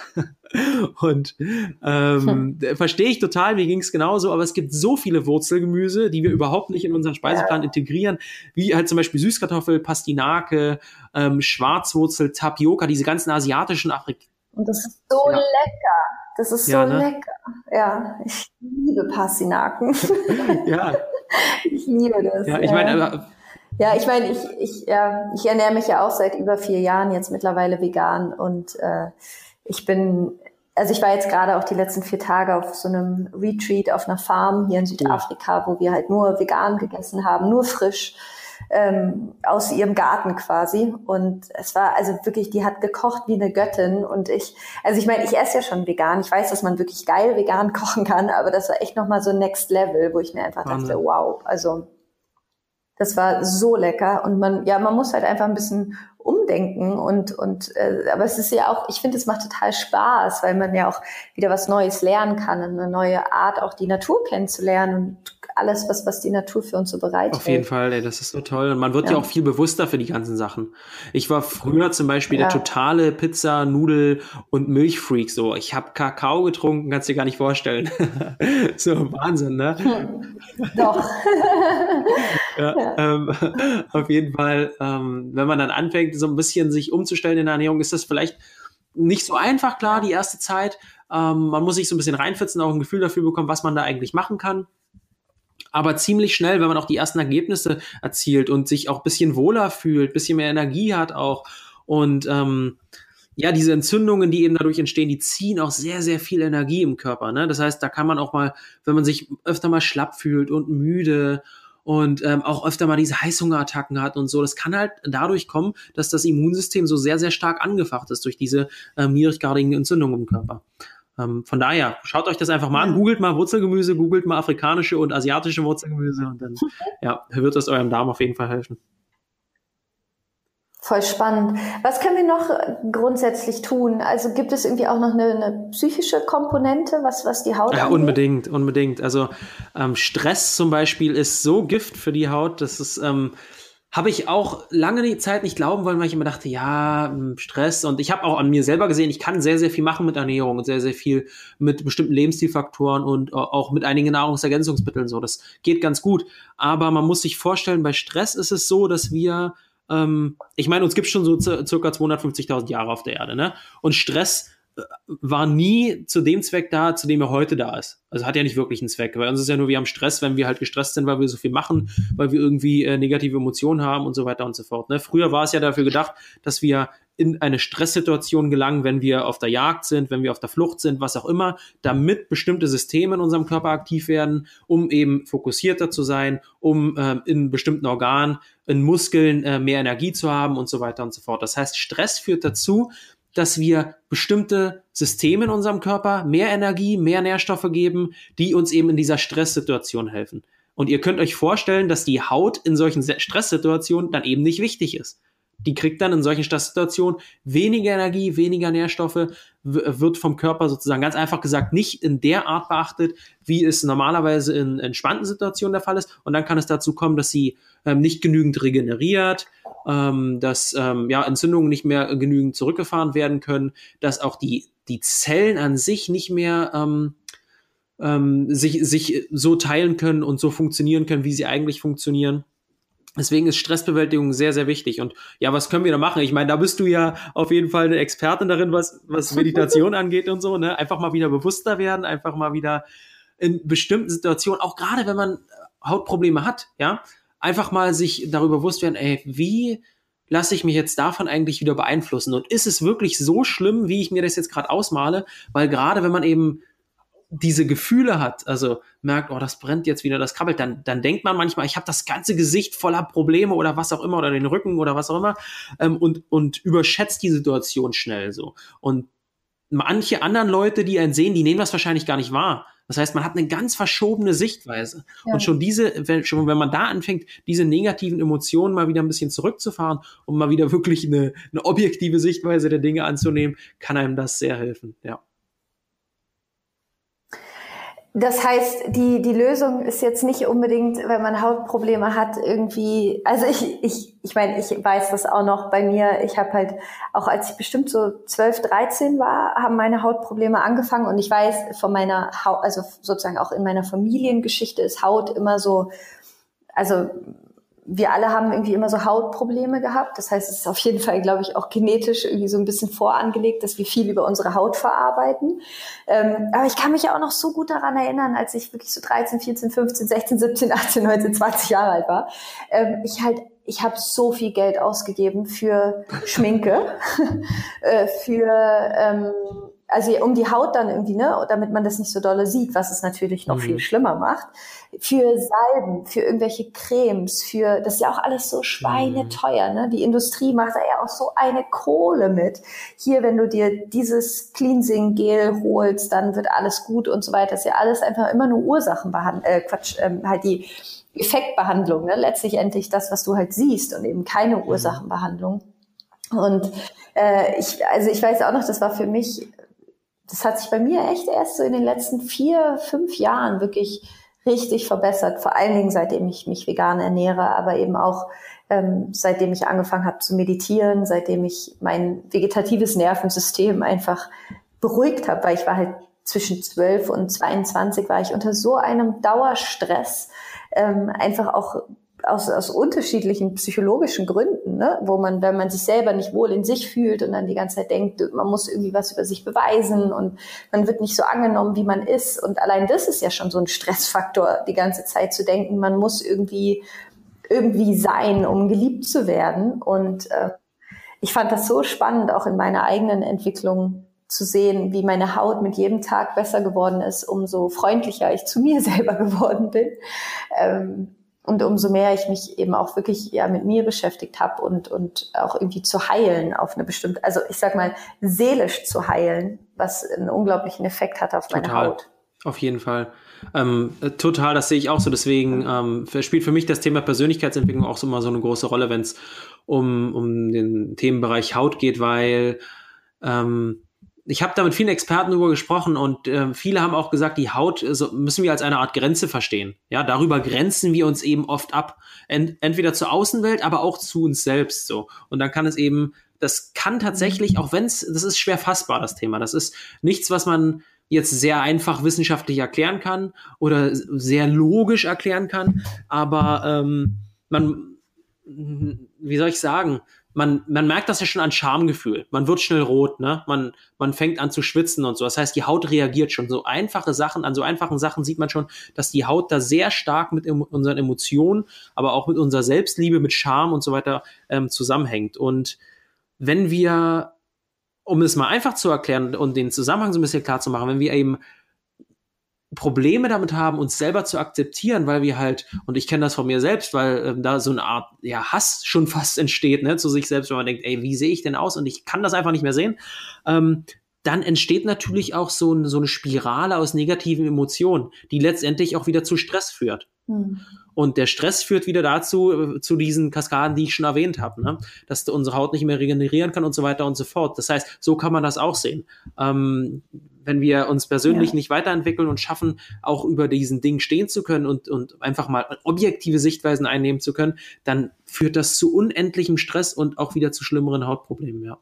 [SPEAKER 2] Und ähm, hm. verstehe ich total, mir ging es genauso, aber es gibt so viele Wurzelgemüse, die wir überhaupt nicht in unseren Speiseplan ja. integrieren, wie halt zum Beispiel Süßkartoffel, Pastinake, ähm, Schwarzwurzel, Tapioca, diese ganzen asiatischen Afrik.
[SPEAKER 1] Und das ist so ja. lecker. Das ist so ja, ne? lecker. Ja, ich liebe Pastinaken.
[SPEAKER 2] ja.
[SPEAKER 1] Ich liebe das.
[SPEAKER 2] Ja, ich meine,
[SPEAKER 1] äh, ja, ich meine, ich, ich, ja, ich ernähre mich ja auch seit über vier Jahren jetzt mittlerweile vegan und äh, ich bin, also ich war jetzt gerade auch die letzten vier Tage auf so einem Retreat auf einer Farm hier in Südafrika, ja. wo wir halt nur vegan gegessen haben, nur frisch, ähm, aus ihrem Garten quasi. Und es war also wirklich, die hat gekocht wie eine Göttin. Und ich, also ich meine, ich esse ja schon vegan. Ich weiß, dass man wirklich geil vegan kochen kann, aber das war echt nochmal so Next Level, wo ich mir einfach Wahnsinn. dachte, wow, also das war so lecker. Und man, ja, man muss halt einfach ein bisschen umdenken und und äh, aber es ist ja auch, ich finde, es macht total Spaß, weil man ja auch wieder was Neues lernen kann, eine neue Art auch die Natur kennenzulernen und alles, was was die Natur für uns so bereithält.
[SPEAKER 2] Auf jeden Fall, ey, das ist so toll und man wird ja. ja auch viel bewusster für die ganzen Sachen. Ich war früher zum Beispiel ja. der totale Pizza, Nudel und Milchfreak, so. Ich habe Kakao getrunken, kannst dir gar nicht vorstellen. So, Wahnsinn, ne?
[SPEAKER 1] Hm. Doch.
[SPEAKER 2] ja, ja. Ähm, auf jeden Fall, ähm, wenn man dann anfängt, so ein bisschen sich umzustellen in der Ernährung, ist das vielleicht nicht so einfach, klar, die erste Zeit. Ähm, man muss sich so ein bisschen reinfitzen, auch ein Gefühl dafür bekommen, was man da eigentlich machen kann. Aber ziemlich schnell, wenn man auch die ersten Ergebnisse erzielt und sich auch ein bisschen wohler fühlt, ein bisschen mehr Energie hat auch und ähm, ja, diese Entzündungen, die eben dadurch entstehen, die ziehen auch sehr, sehr viel Energie im Körper, ne? Das heißt, da kann man auch mal, wenn man sich öfter mal schlapp fühlt und müde und ähm, auch öfter mal diese Heißhungerattacken hat und so. Das kann halt dadurch kommen, dass das Immunsystem so sehr, sehr stark angefacht ist durch diese ähm, niedriggradigen Entzündungen im Körper. Ähm, von daher, schaut euch das einfach mal an, googelt mal Wurzelgemüse, googelt mal afrikanische und asiatische Wurzelgemüse und dann ja, wird das eurem Darm auf jeden Fall helfen.
[SPEAKER 1] Voll spannend. Was können wir noch grundsätzlich tun? Also gibt es irgendwie auch noch eine, eine psychische Komponente, was, was die Haut
[SPEAKER 2] Ja,
[SPEAKER 1] angeht?
[SPEAKER 2] unbedingt, unbedingt. Also ähm, Stress zum Beispiel ist so Gift für die Haut, das ist, ähm, habe ich auch lange die Zeit nicht glauben wollen, weil ich immer dachte, ja, Stress. Und ich habe auch an mir selber gesehen, ich kann sehr, sehr viel machen mit Ernährung und sehr, sehr viel mit bestimmten Lebensstilfaktoren und auch mit einigen Nahrungsergänzungsmitteln. So, das geht ganz gut. Aber man muss sich vorstellen, bei Stress ist es so, dass wir Ähm, ich meine, uns gibt es schon so c- circa zweihundertfünfzigtausend Jahre auf der Erde, ne? Und Stress äh, war nie zu dem Zweck da, zu dem er heute da ist. Also hat ja nicht wirklich einen Zweck. Bei uns ist ja nur, wir haben Stress, wenn wir halt gestresst sind, weil wir so viel machen, weil wir irgendwie äh, negative Emotionen haben und so weiter und so fort. Ne? Früher war es ja dafür gedacht, dass wir in eine Stresssituation gelangen, wenn wir auf der Jagd sind, wenn wir auf der Flucht sind, was auch immer, damit bestimmte Systeme in unserem Körper aktiv werden, um eben fokussierter zu sein, um äh, in bestimmten Organen, in Muskeln äh, mehr Energie zu haben und so weiter und so fort. Das heißt, Stress führt dazu, dass wir bestimmte Systeme in unserem Körper mehr Energie, mehr Nährstoffe geben, die uns eben in dieser Stresssituation helfen. Und ihr könnt euch vorstellen, dass die Haut in solchen Stresssituationen dann eben nicht wichtig ist. Die kriegt dann in solchen Stresssituationen weniger Energie, weniger Nährstoffe, w- wird vom Körper sozusagen ganz einfach gesagt nicht in der Art beachtet, wie es normalerweise in entspannten Situationen der Fall ist. Und dann kann es dazu kommen, dass sie ähm, nicht genügend regeneriert, ähm, dass ähm, ja, Entzündungen nicht mehr genügend zurückgefahren werden können, dass auch die, die Zellen an sich nicht mehr ähm, ähm, sich, sich so teilen können und so funktionieren können, wie sie eigentlich funktionieren. Deswegen ist Stressbewältigung sehr, sehr wichtig. Und ja, was können wir da machen? Ich meine, da bist du ja auf jeden Fall eine Expertin darin, was, was Meditation angeht und so, ne? Einfach mal wieder bewusster werden, einfach mal wieder in bestimmten Situationen, auch gerade wenn man Hautprobleme hat, ja, einfach mal sich darüber bewusst werden, ey, wie lasse ich mich jetzt davon eigentlich wieder beeinflussen? Und ist es wirklich so schlimm, wie ich mir das jetzt gerade ausmale? Weil gerade wenn man eben diese Gefühle hat, also merkt, oh, das brennt jetzt wieder, das krabbelt, dann, dann denkt man manchmal, ich habe das ganze Gesicht voller Probleme oder was auch immer oder den Rücken oder was auch immer ähm, und, und überschätzt die Situation schnell so. Und manche anderen Leute, die einen sehen, die nehmen das wahrscheinlich gar nicht wahr. Das heißt, man hat eine ganz verschobene Sichtweise. Ja. Und schon diese, wenn, schon wenn man da anfängt, diese negativen Emotionen mal wieder ein bisschen zurückzufahren und mal wieder wirklich eine, eine objektive Sichtweise der Dinge anzunehmen, kann einem das sehr helfen, ja.
[SPEAKER 1] Das heißt, die, die Lösung ist jetzt nicht unbedingt, wenn man Hautprobleme hat, irgendwie, also ich, ich, ich meine, ich weiß das auch noch bei mir. Ich habe halt, auch als ich bestimmt so zwölf, dreizehn war, haben meine Hautprobleme angefangen und ich weiß von meiner Haut, also sozusagen auch in meiner Familiengeschichte ist Haut immer so, also wir alle haben irgendwie immer so Hautprobleme gehabt. Das heißt, es ist auf jeden Fall, glaube ich, auch genetisch irgendwie so ein bisschen vorangelegt, dass wir viel über unsere Haut verarbeiten. Ähm, aber ich kann mich auch noch so gut daran erinnern, als ich wirklich so dreizehn, vierzehn, fünfzehn, sechzehn, siebzehn, achtzehn, neunzehn, zwanzig Jahre alt war. Ähm, ich halt, ich habe so viel Geld ausgegeben für Schminke, äh, für ähm, also um die Haut dann irgendwie, ne, damit man das nicht so dolle sieht, was es natürlich noch mhm. viel schlimmer macht, für Salben, für irgendwelche Cremes, für, das ist ja auch alles so schweineteuer, ne, die Industrie macht da ja auch so eine Kohle mit. Hier, wenn du dir dieses Cleansing-Gel holst, dann wird alles gut und so weiter, das ist ja alles einfach immer nur Ursachenbehandlung, äh, Quatsch, ähm, halt die Effektbehandlung, ne, letztlich endlich das, was du halt siehst und eben keine Ursachenbehandlung. Und äh, ich, also ich weiß auch noch, das war für mich, das hat sich bei mir echt erst so in den letzten vier, fünf Jahren wirklich richtig verbessert. Vor allen Dingen, seitdem ich mich vegan ernähre, aber eben auch ähm, seitdem ich angefangen habe zu meditieren, seitdem ich mein vegetatives Nervensystem einfach beruhigt habe, weil ich war halt zwischen zwölf und zweiundzwanzig war ich unter so einem Dauerstress, ähm, einfach auch aus, aus unterschiedlichen psychologischen Gründen, ne? Wo man, wenn man sich selber nicht wohl in sich fühlt und dann die ganze Zeit denkt, man muss irgendwie was über sich beweisen und man wird nicht so angenommen, wie man ist. Und allein das ist ja schon so ein Stressfaktor, die ganze Zeit zu denken, man muss irgendwie irgendwie sein, um geliebt zu werden. Und äh, ich fand das so spannend, auch in meiner eigenen Entwicklung zu sehen, wie meine Haut mit jedem Tag besser geworden ist, umso freundlicher ich zu mir selber geworden bin. Ähm, Und umso mehr ich mich eben auch wirklich ja mit mir beschäftigt habe und und auch irgendwie zu heilen auf eine bestimmte, also ich sag mal seelisch zu heilen, was einen unglaublichen Effekt hat auf meine
[SPEAKER 2] Total.
[SPEAKER 1] Haut.
[SPEAKER 2] Auf jeden Fall. Ähm, total, das sehe ich auch so. Deswegen ähm, spielt für mich das Thema Persönlichkeitsentwicklung auch so immer so eine große Rolle, wenn es um, um den Themenbereich Haut geht, weil ähm, ich habe da mit vielen Experten darüber gesprochen und äh, viele haben auch gesagt, die Haut so, müssen wir als eine Art Grenze verstehen. Ja, darüber grenzen wir uns eben oft ab. Ent, entweder zur Außenwelt, aber auch zu uns selbst so. Und dann kann es eben, das kann tatsächlich, auch wenn es, das ist schwer fassbar, das Thema. Das ist nichts, was man jetzt sehr einfach wissenschaftlich erklären kann oder sehr logisch erklären kann, aber ähm, man, wie soll ich sagen, man, man merkt das ja schon an Schamgefühl. Man wird schnell rot, ne? Man, man fängt an zu schwitzen und so. Das heißt, die Haut reagiert schon. So einfache Sachen, an so einfachen Sachen sieht man schon, dass die Haut da sehr stark mit em- unseren Emotionen, aber auch mit unserer Selbstliebe, mit Scham und so weiter ähm, zusammenhängt. Und wenn wir, um es mal einfach zu erklären und den Zusammenhang so ein bisschen klar zu machen, wenn wir eben Probleme damit haben, uns selber zu akzeptieren, weil wir halt, und ich kenne das von mir selbst, weil ähm, da so eine Art ja, Hass schon fast entsteht, ne, zu sich selbst, wenn man denkt, ey, wie sehe ich denn aus? Und ich kann das einfach nicht mehr sehen. Ähm, dann entsteht natürlich auch so, ein, so eine Spirale aus negativen Emotionen, die letztendlich auch wieder zu Stress führt. Mhm. Und der Stress führt wieder dazu, zu diesen Kaskaden, die ich schon erwähnt habe, ne? Dass unsere Haut nicht mehr regenerieren kann und so weiter und so fort. Das heißt, so kann man das auch sehen. Ähm, wenn wir uns persönlich ja. nicht weiterentwickeln und schaffen, auch über diesen Dingen stehen zu können und, und einfach mal objektive Sichtweisen einnehmen zu können, dann führt das zu unendlichem Stress und auch wieder zu schlimmeren Hautproblemen, ja.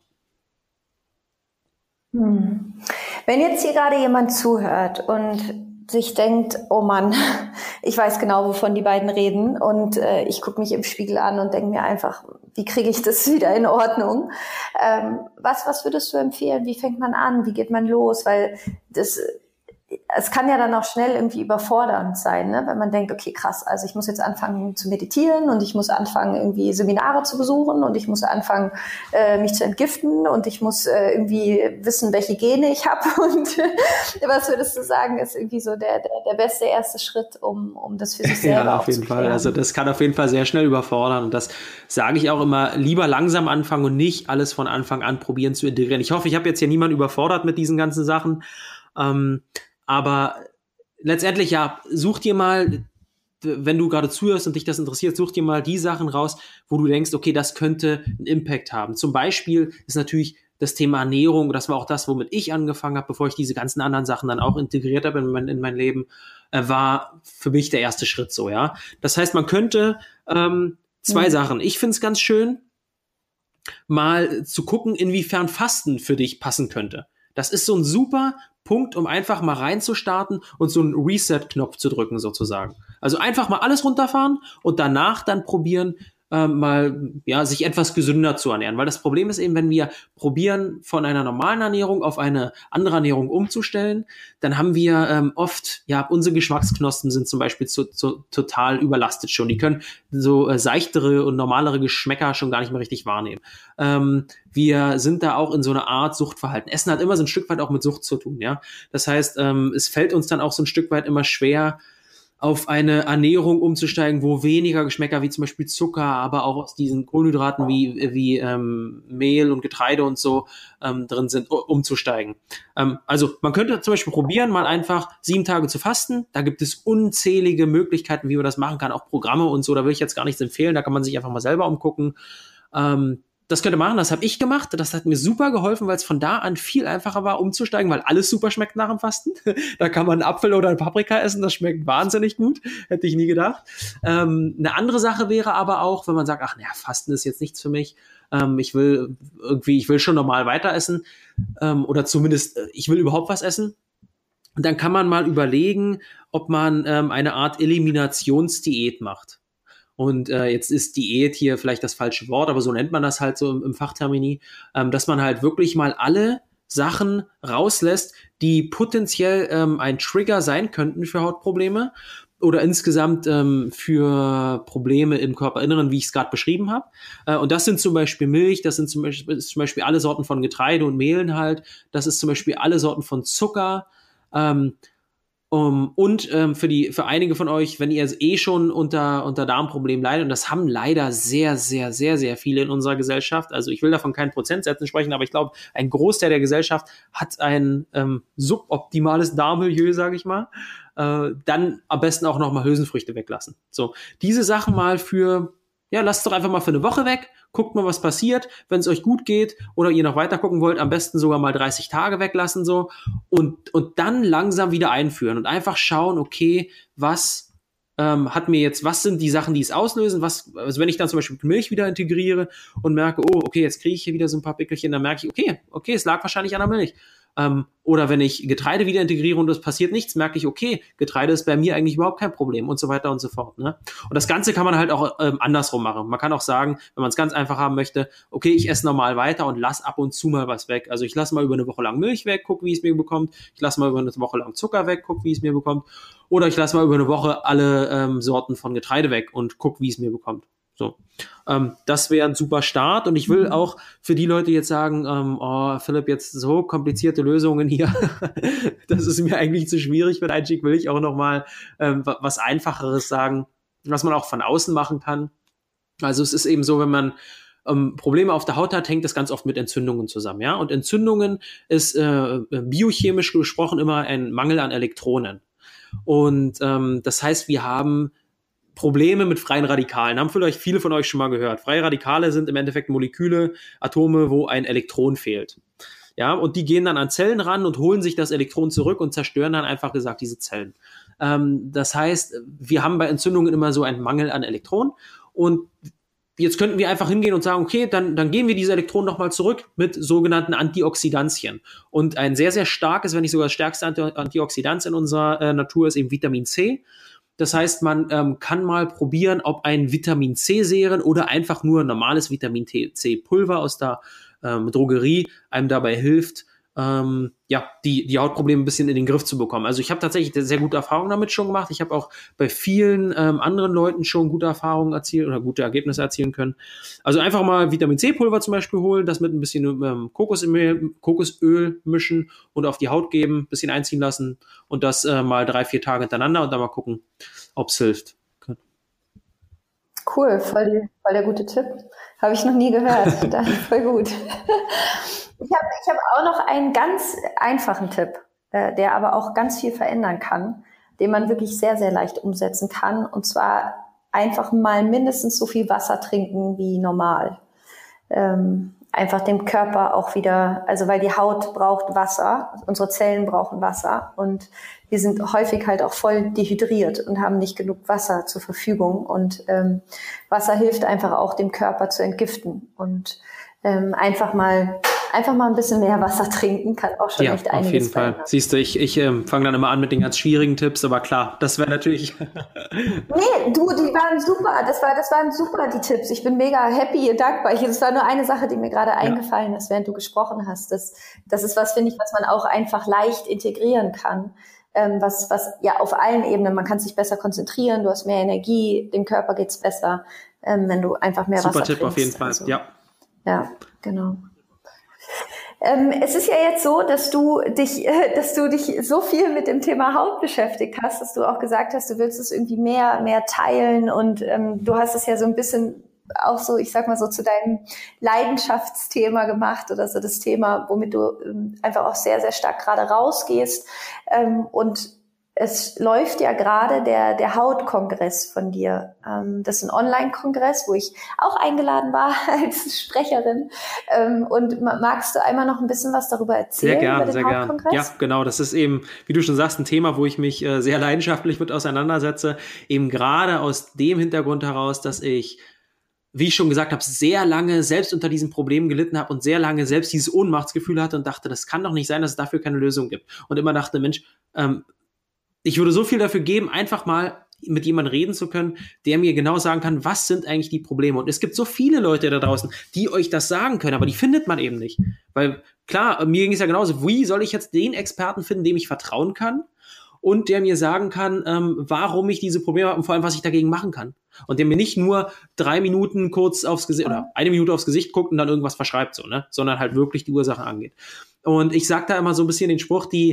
[SPEAKER 1] Hm. Wenn jetzt hier gerade jemand zuhört und sich denkt, oh Mann, ich weiß genau, wovon die beiden reden und äh, ich gucke mich im Spiegel an und denke mir einfach, wie kriege ich das wieder in Ordnung? Ähm, was, was würdest du empfehlen? Wie fängt man an? Wie geht man los? Weil das, es kann ja dann auch schnell irgendwie überfordernd sein, ne? Wenn man denkt, okay, krass, also ich muss jetzt anfangen zu meditieren und ich muss anfangen, irgendwie Seminare zu besuchen und ich muss anfangen, äh, mich zu entgiften und ich muss äh, irgendwie wissen, welche Gene ich habe und was würdest du sagen, ist irgendwie so der, der, der beste erste Schritt, um, um das für sich selber
[SPEAKER 2] ja, auf jeden Fall. Also das kann auf jeden Fall sehr schnell überfordern und das sage ich auch immer, lieber langsam anfangen und nicht alles von Anfang an probieren zu integrieren. Ich hoffe, ich habe jetzt hier niemanden überfordert mit diesen ganzen Sachen, ähm, aber letztendlich, ja, such dir mal, wenn du gerade zuhörst und dich das interessiert, such dir mal die Sachen raus, wo du denkst, okay, das könnte einen Impact haben. Zum Beispiel ist natürlich das Thema Ernährung, das war auch das, womit ich angefangen habe, bevor ich diese ganzen anderen Sachen dann auch integriert habe in mein, in mein Leben, äh, war für mich der erste Schritt so, ja. Das heißt, man könnte ähm, zwei mhm. Sachen. Ich finde es ganz schön, mal zu gucken, inwiefern Fasten für dich passen könnte. Das ist so ein super Punkt, um einfach mal reinzustarten und so einen Reset-Knopf zu drücken sozusagen. Also einfach mal alles runterfahren und danach dann probieren, äh, mal ja sich etwas gesünder zu ernähren. Weil das Problem ist eben, wenn wir probieren, von einer normalen Ernährung auf eine andere Ernährung umzustellen, dann haben wir ähm, oft, ja, unsere Geschmacksknospen sind zum Beispiel zu, zu, total überlastet schon. Die können so äh, seichtere und normalere Geschmäcker schon gar nicht mehr richtig wahrnehmen. Ähm, wir sind da auch in so einer Art Suchtverhalten. Essen hat immer so ein Stück weit auch mit Sucht zu tun, ja. Das heißt, ähm, es fällt uns dann auch so ein Stück weit immer schwer, auf eine Ernährung umzusteigen, wo weniger Geschmäcker wie zum Beispiel Zucker, aber auch aus diesen Kohlenhydraten wie wie ähm, Mehl und Getreide und so ähm, drin sind, umzusteigen. Ähm, also man könnte zum Beispiel probieren, mal einfach sieben Tage zu fasten. Da gibt es unzählige Möglichkeiten, wie man das machen kann, auch Programme und so. Da will ich jetzt gar nichts empfehlen. Da kann man sich einfach mal selber umgucken. Ähm, Das könnte man machen, das habe ich gemacht. Das hat mir super geholfen, weil es von da an viel einfacher war, umzusteigen, weil alles super schmeckt nach dem Fasten. Da kann man einen Apfel oder eine Paprika essen, das schmeckt wahnsinnig gut. Hätte ich nie gedacht. Ähm, eine andere Sache wäre aber auch, wenn man sagt, ach naja, Fasten ist jetzt nichts für mich. Ähm, ich will irgendwie, ich will schon normal weiter essen. Ähm, oder zumindest, ich will überhaupt was essen. Und dann kann man mal überlegen, ob man ähm, eine Art Eliminationsdiät macht. Und äh, jetzt ist Diät hier vielleicht das falsche Wort, aber so nennt man das halt so im, im Fachtermini, ähm, dass man halt wirklich mal alle Sachen rauslässt, die potenziell ähm, ein Trigger sein könnten für Hautprobleme oder insgesamt ähm, für Probleme im Körperinneren, wie ich es gerade beschrieben habe. Äh, und das sind zum Beispiel Milch, das sind zum Beispiel, ist zum Beispiel alle Sorten von Getreide und Mehlen halt, das ist zum Beispiel alle Sorten von Zucker, ähm, Um, und ähm, für die für einige von euch, wenn ihr eh schon unter unter Darmproblemen leidet, und das haben leider sehr, sehr, sehr, sehr viele in unserer Gesellschaft, also ich will davon keinen Prozentsätzen sprechen, aber ich glaube, ein Großteil der Gesellschaft hat ein ähm, suboptimales Darmmilieu, sage ich mal, äh, dann am besten auch nochmal Hülsenfrüchte weglassen. So, diese Sachen mal für, ja, lasst doch einfach mal für eine Woche weg, guckt mal, was passiert, wenn es euch gut geht oder ihr noch weiter gucken wollt, am besten sogar mal dreißig Tage weglassen so und und dann langsam wieder einführen und einfach schauen, okay, was ähm, hat mir jetzt, was sind die Sachen, die es auslösen, was, also wenn ich dann zum Beispiel Milch wieder integriere und merke, oh, okay, jetzt kriege ich hier wieder so ein paar Pickelchen, dann merke ich, okay, okay, es lag wahrscheinlich an der Milch. Ähm, oder wenn ich Getreide wieder integriere und es passiert nichts, merke ich, okay, Getreide ist bei mir eigentlich überhaupt kein Problem und so weiter und so fort. Ne? Und das Ganze kann man halt auch ähm, andersrum machen. Man kann auch sagen, wenn man es ganz einfach haben möchte, okay, ich esse normal weiter und lass ab und zu mal was weg. Also ich lasse mal über eine Woche lang Milch weg, guck, wie es mir bekommt. Ich lasse mal über eine Woche lang Zucker weg, guck, wie es mir bekommt. Oder ich lasse mal über eine Woche alle ähm, Sorten von Getreide weg und guck, wie es mir bekommt. So, ähm, das wäre ein super Start und ich will auch für die Leute jetzt sagen, ähm, oh, Philipp, jetzt so komplizierte Lösungen hier, das ist mir eigentlich zu schwierig. Für den Einstieg will ich auch nochmal ähm, was Einfacheres sagen, was man auch von außen machen kann. Also es ist eben so, wenn man ähm, Probleme auf der Haut hat, hängt das ganz oft mit Entzündungen zusammen, ja. Und Entzündungen ist äh, biochemisch gesprochen immer ein Mangel an Elektronen. Und ähm, das heißt, wir haben Probleme mit freien Radikalen, haben vielleicht viele von euch schon mal gehört. Freie Radikale sind im Endeffekt Moleküle, Atome, wo ein Elektron fehlt. Ja, und die gehen dann an Zellen ran und holen sich das Elektron zurück und zerstören dann einfach gesagt diese Zellen. Ähm, das heißt, wir haben bei Entzündungen immer so einen Mangel an Elektronen und jetzt könnten wir einfach hingehen und sagen, okay, dann, dann geben wir diese Elektronen nochmal zurück mit sogenannten Antioxidantien. Und ein sehr, sehr starkes, wenn nicht sogar das stärkste Antioxidant in unserer äh, Natur ist eben Vitamin C. Das heißt, man ähm, kann mal probieren, ob ein Vitamin C-Serien oder einfach nur normales Vitamin C-Pulver aus der ähm, Drogerie einem dabei hilft, ähm, ja, die, die Hautprobleme ein bisschen in den Griff zu bekommen. Also ich habe tatsächlich sehr gute Erfahrungen damit schon gemacht. Ich habe auch bei vielen ähm, anderen Leuten schon gute Erfahrungen erzielt oder gute Ergebnisse erzielen können. Also einfach mal Vitamin C-Pulver zum Beispiel holen, das mit ein bisschen ähm, Kokosöl, Kokosöl mischen und auf die Haut geben, ein bisschen einziehen lassen und das äh, mal drei, vier Tage hintereinander und dann mal gucken, ob es hilft. Okay.
[SPEAKER 1] Cool, voll, die, voll der gute Tipp. Habe ich noch nie gehört. Das ist voll gut. Ich habe ich hab auch noch einen ganz einfachen Tipp, äh, der aber auch ganz viel verändern kann, den man wirklich sehr, sehr leicht umsetzen kann. Und zwar einfach mal mindestens so viel Wasser trinken wie normal. Ähm, einfach dem Körper auch wieder, also weil die Haut braucht Wasser, unsere Zellen brauchen Wasser und wir sind häufig halt auch voll dehydriert und haben nicht genug Wasser zur Verfügung. Und ähm, Wasser hilft einfach auch dem Körper zu entgiften und ähm, einfach mal Einfach mal ein bisschen mehr Wasser trinken, kann auch schon
[SPEAKER 2] ja,
[SPEAKER 1] echt einiges
[SPEAKER 2] auf jeden
[SPEAKER 1] verändern.
[SPEAKER 2] Fall. Siehst du, ich, ich ähm, fange dann immer an mit den ganz schwierigen Tipps, aber klar, das wäre natürlich...
[SPEAKER 1] Nee, du, die waren super. Das war, das waren super, die Tipps. Ich bin mega happy und dankbar. Es war nur eine Sache, die mir gerade ja. eingefallen ist, während du gesprochen hast. Das, das ist was, finde ich, was man auch einfach leicht integrieren kann. Ähm, was, was ja auf allen Ebenen, man kann sich besser konzentrieren, du hast mehr Energie, dem Körper geht's besser, ähm, wenn du einfach mehr
[SPEAKER 2] super
[SPEAKER 1] Wasser
[SPEAKER 2] Tipp
[SPEAKER 1] trinkst.
[SPEAKER 2] Auf jeden Fall,
[SPEAKER 1] also,
[SPEAKER 2] ja.
[SPEAKER 1] Ja, genau. Ähm, es ist ja jetzt so, dass du dich, äh, dass du dich so viel mit dem Thema Haut beschäftigt hast, dass du auch gesagt hast, du willst es irgendwie mehr, mehr teilen und ähm, du hast es ja so ein bisschen auch so, ich sag mal so zu deinem Leidenschaftsthema gemacht oder so das Thema, womit du ähm, einfach auch sehr, sehr stark gerade rausgehst ähm, und es läuft ja gerade der, der Hautkongress von dir. Ähm, das ist ein Online-Kongress, wo ich auch eingeladen war als Sprecherin. Ähm, und magst du einmal noch ein bisschen was darüber erzählen?
[SPEAKER 2] Sehr gern,
[SPEAKER 1] über den
[SPEAKER 2] sehr gern. Ja, genau. Das ist eben, wie du schon sagst, ein Thema, wo ich mich äh, sehr leidenschaftlich mit auseinandersetze. Eben gerade aus dem Hintergrund heraus, dass ich, wie ich schon gesagt habe, sehr lange selbst unter diesen Problemen gelitten habe und sehr lange selbst dieses Ohnmachtsgefühl hatte und dachte, das kann doch nicht sein, dass es dafür keine Lösung gibt. Und immer dachte, Mensch, ähm, ich würde so viel dafür geben, einfach mal mit jemandem reden zu können, der mir genau sagen kann, was sind eigentlich die Probleme. Und es gibt so viele Leute da draußen, die euch das sagen können, aber die findet man eben nicht. Weil klar, mir ging es ja genauso, wie soll ich jetzt den Experten finden, dem ich vertrauen kann und der mir sagen kann, ähm, warum ich diese Probleme habe und vor allem, was ich dagegen machen kann. Und der mir nicht nur drei Minuten kurz aufs Gesicht oder eine Minute aufs Gesicht guckt und dann irgendwas verschreibt, so, ne, sondern halt wirklich die Ursache angeht. Und ich sage da immer so ein bisschen den Spruch, die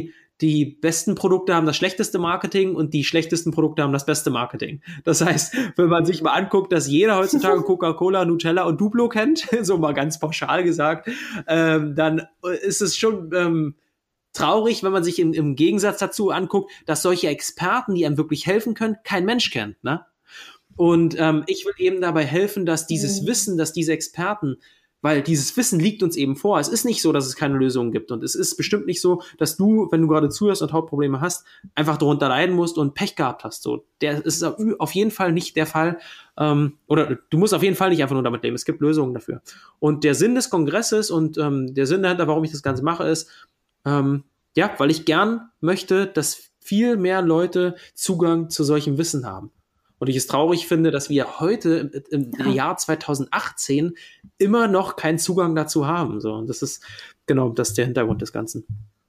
[SPEAKER 2] die besten Produkte haben das schlechteste Marketing und die schlechtesten Produkte haben das beste Marketing. Das heißt, wenn man sich mal anguckt, dass jeder heutzutage Coca-Cola, Nutella und Duplo kennt, so mal ganz pauschal gesagt, ähm, dann ist es schon ähm, traurig, wenn man sich im, im Gegensatz dazu anguckt, dass solche Experten, die einem wirklich helfen können, kein Mensch kennt, ne? Und ähm, ich will eben dabei helfen, dass dieses mhm. Wissen, dass diese Experten, weil dieses Wissen liegt uns eben vor. Es ist nicht so, dass es keine Lösungen gibt. Und es ist bestimmt nicht so, dass du, wenn du gerade zuhörst und Hautprobleme hast, einfach darunter leiden musst und Pech gehabt hast. So, der ist auf jeden Fall nicht der Fall. Ähm, oder du musst auf jeden Fall nicht einfach nur damit leben. Es gibt Lösungen dafür. Und der Sinn des Kongresses und ähm, der Sinn dahinter, warum ich das Ganze mache, ist, ähm, ja, weil ich gern möchte, dass viel mehr Leute Zugang zu solchem Wissen haben. Und ich es traurig finde, dass wir heute im, im ja. Jahr zwanzig achtzehn immer noch keinen Zugang dazu haben. So, und das ist genau das ist der Hintergrund des Ganzen.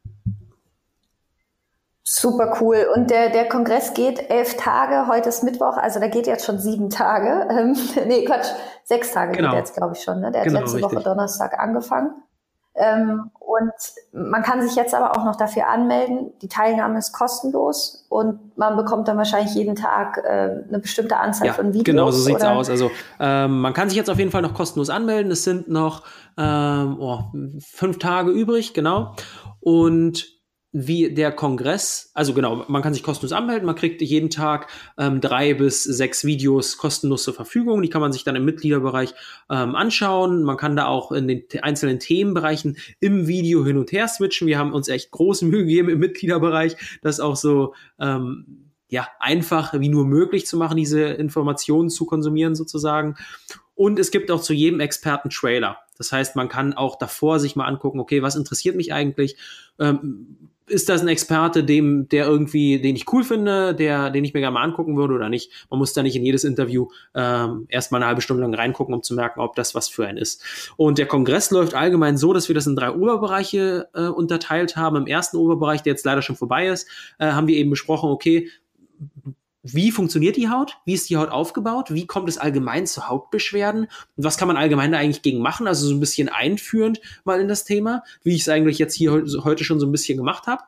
[SPEAKER 1] Super cool. Und der, der Kongress geht elf Tage, heute ist Mittwoch, also der geht jetzt schon sieben Tage. Ähm, nee, Quatsch, sechs Tage genau. geht jetzt, glaube ich, schon. Ne? Der hat genau, letzte richtig. Woche Donnerstag angefangen. Ähm, und man kann sich jetzt aber auch noch dafür anmelden. Die Teilnahme ist kostenlos und man bekommt dann wahrscheinlich jeden Tag äh, eine bestimmte Anzahl
[SPEAKER 2] ja,
[SPEAKER 1] von Videos.
[SPEAKER 2] Genau, so sieht's
[SPEAKER 1] oder?
[SPEAKER 2] aus. Also ähm, man kann sich jetzt auf jeden Fall noch kostenlos anmelden. Es sind noch ähm, oh, fünf Tage übrig, genau. Und wie der Kongress, also genau, man kann sich kostenlos anmelden, man kriegt jeden Tag ähm, drei bis sechs Videos kostenlos zur Verfügung, die kann man sich dann im Mitgliederbereich ähm, anschauen, man kann da auch in den einzelnen Themenbereichen im Video hin und her switchen, wir haben uns echt große Mühe gegeben im Mitgliederbereich, das auch so ähm, ja einfach wie nur möglich zu machen, diese Informationen zu konsumieren sozusagen. Und es gibt auch zu jedem Experten Trailer. Das heißt, man kann auch davor sich mal angucken, okay, was interessiert mich eigentlich? Ähm, ist das ein Experte, dem, der irgendwie, den ich cool finde, der, den ich mir gerne mal angucken würde oder nicht? Man muss da nicht in jedes Interview ähm, erstmal eine halbe Stunde lang reingucken, um zu merken, ob das was für einen ist. Und der Kongress läuft allgemein so, dass wir das in drei Oberbereiche äh, unterteilt haben. Im ersten Oberbereich, der jetzt leider schon vorbei ist, äh, haben wir eben besprochen, okay, wie funktioniert die Haut? Wie ist die Haut aufgebaut? Wie kommt es allgemein zu Hautbeschwerden? Und was kann man allgemein da eigentlich gegen machen? Also so ein bisschen einführend mal in das Thema, wie ich es eigentlich jetzt hier heute schon so ein bisschen gemacht habe.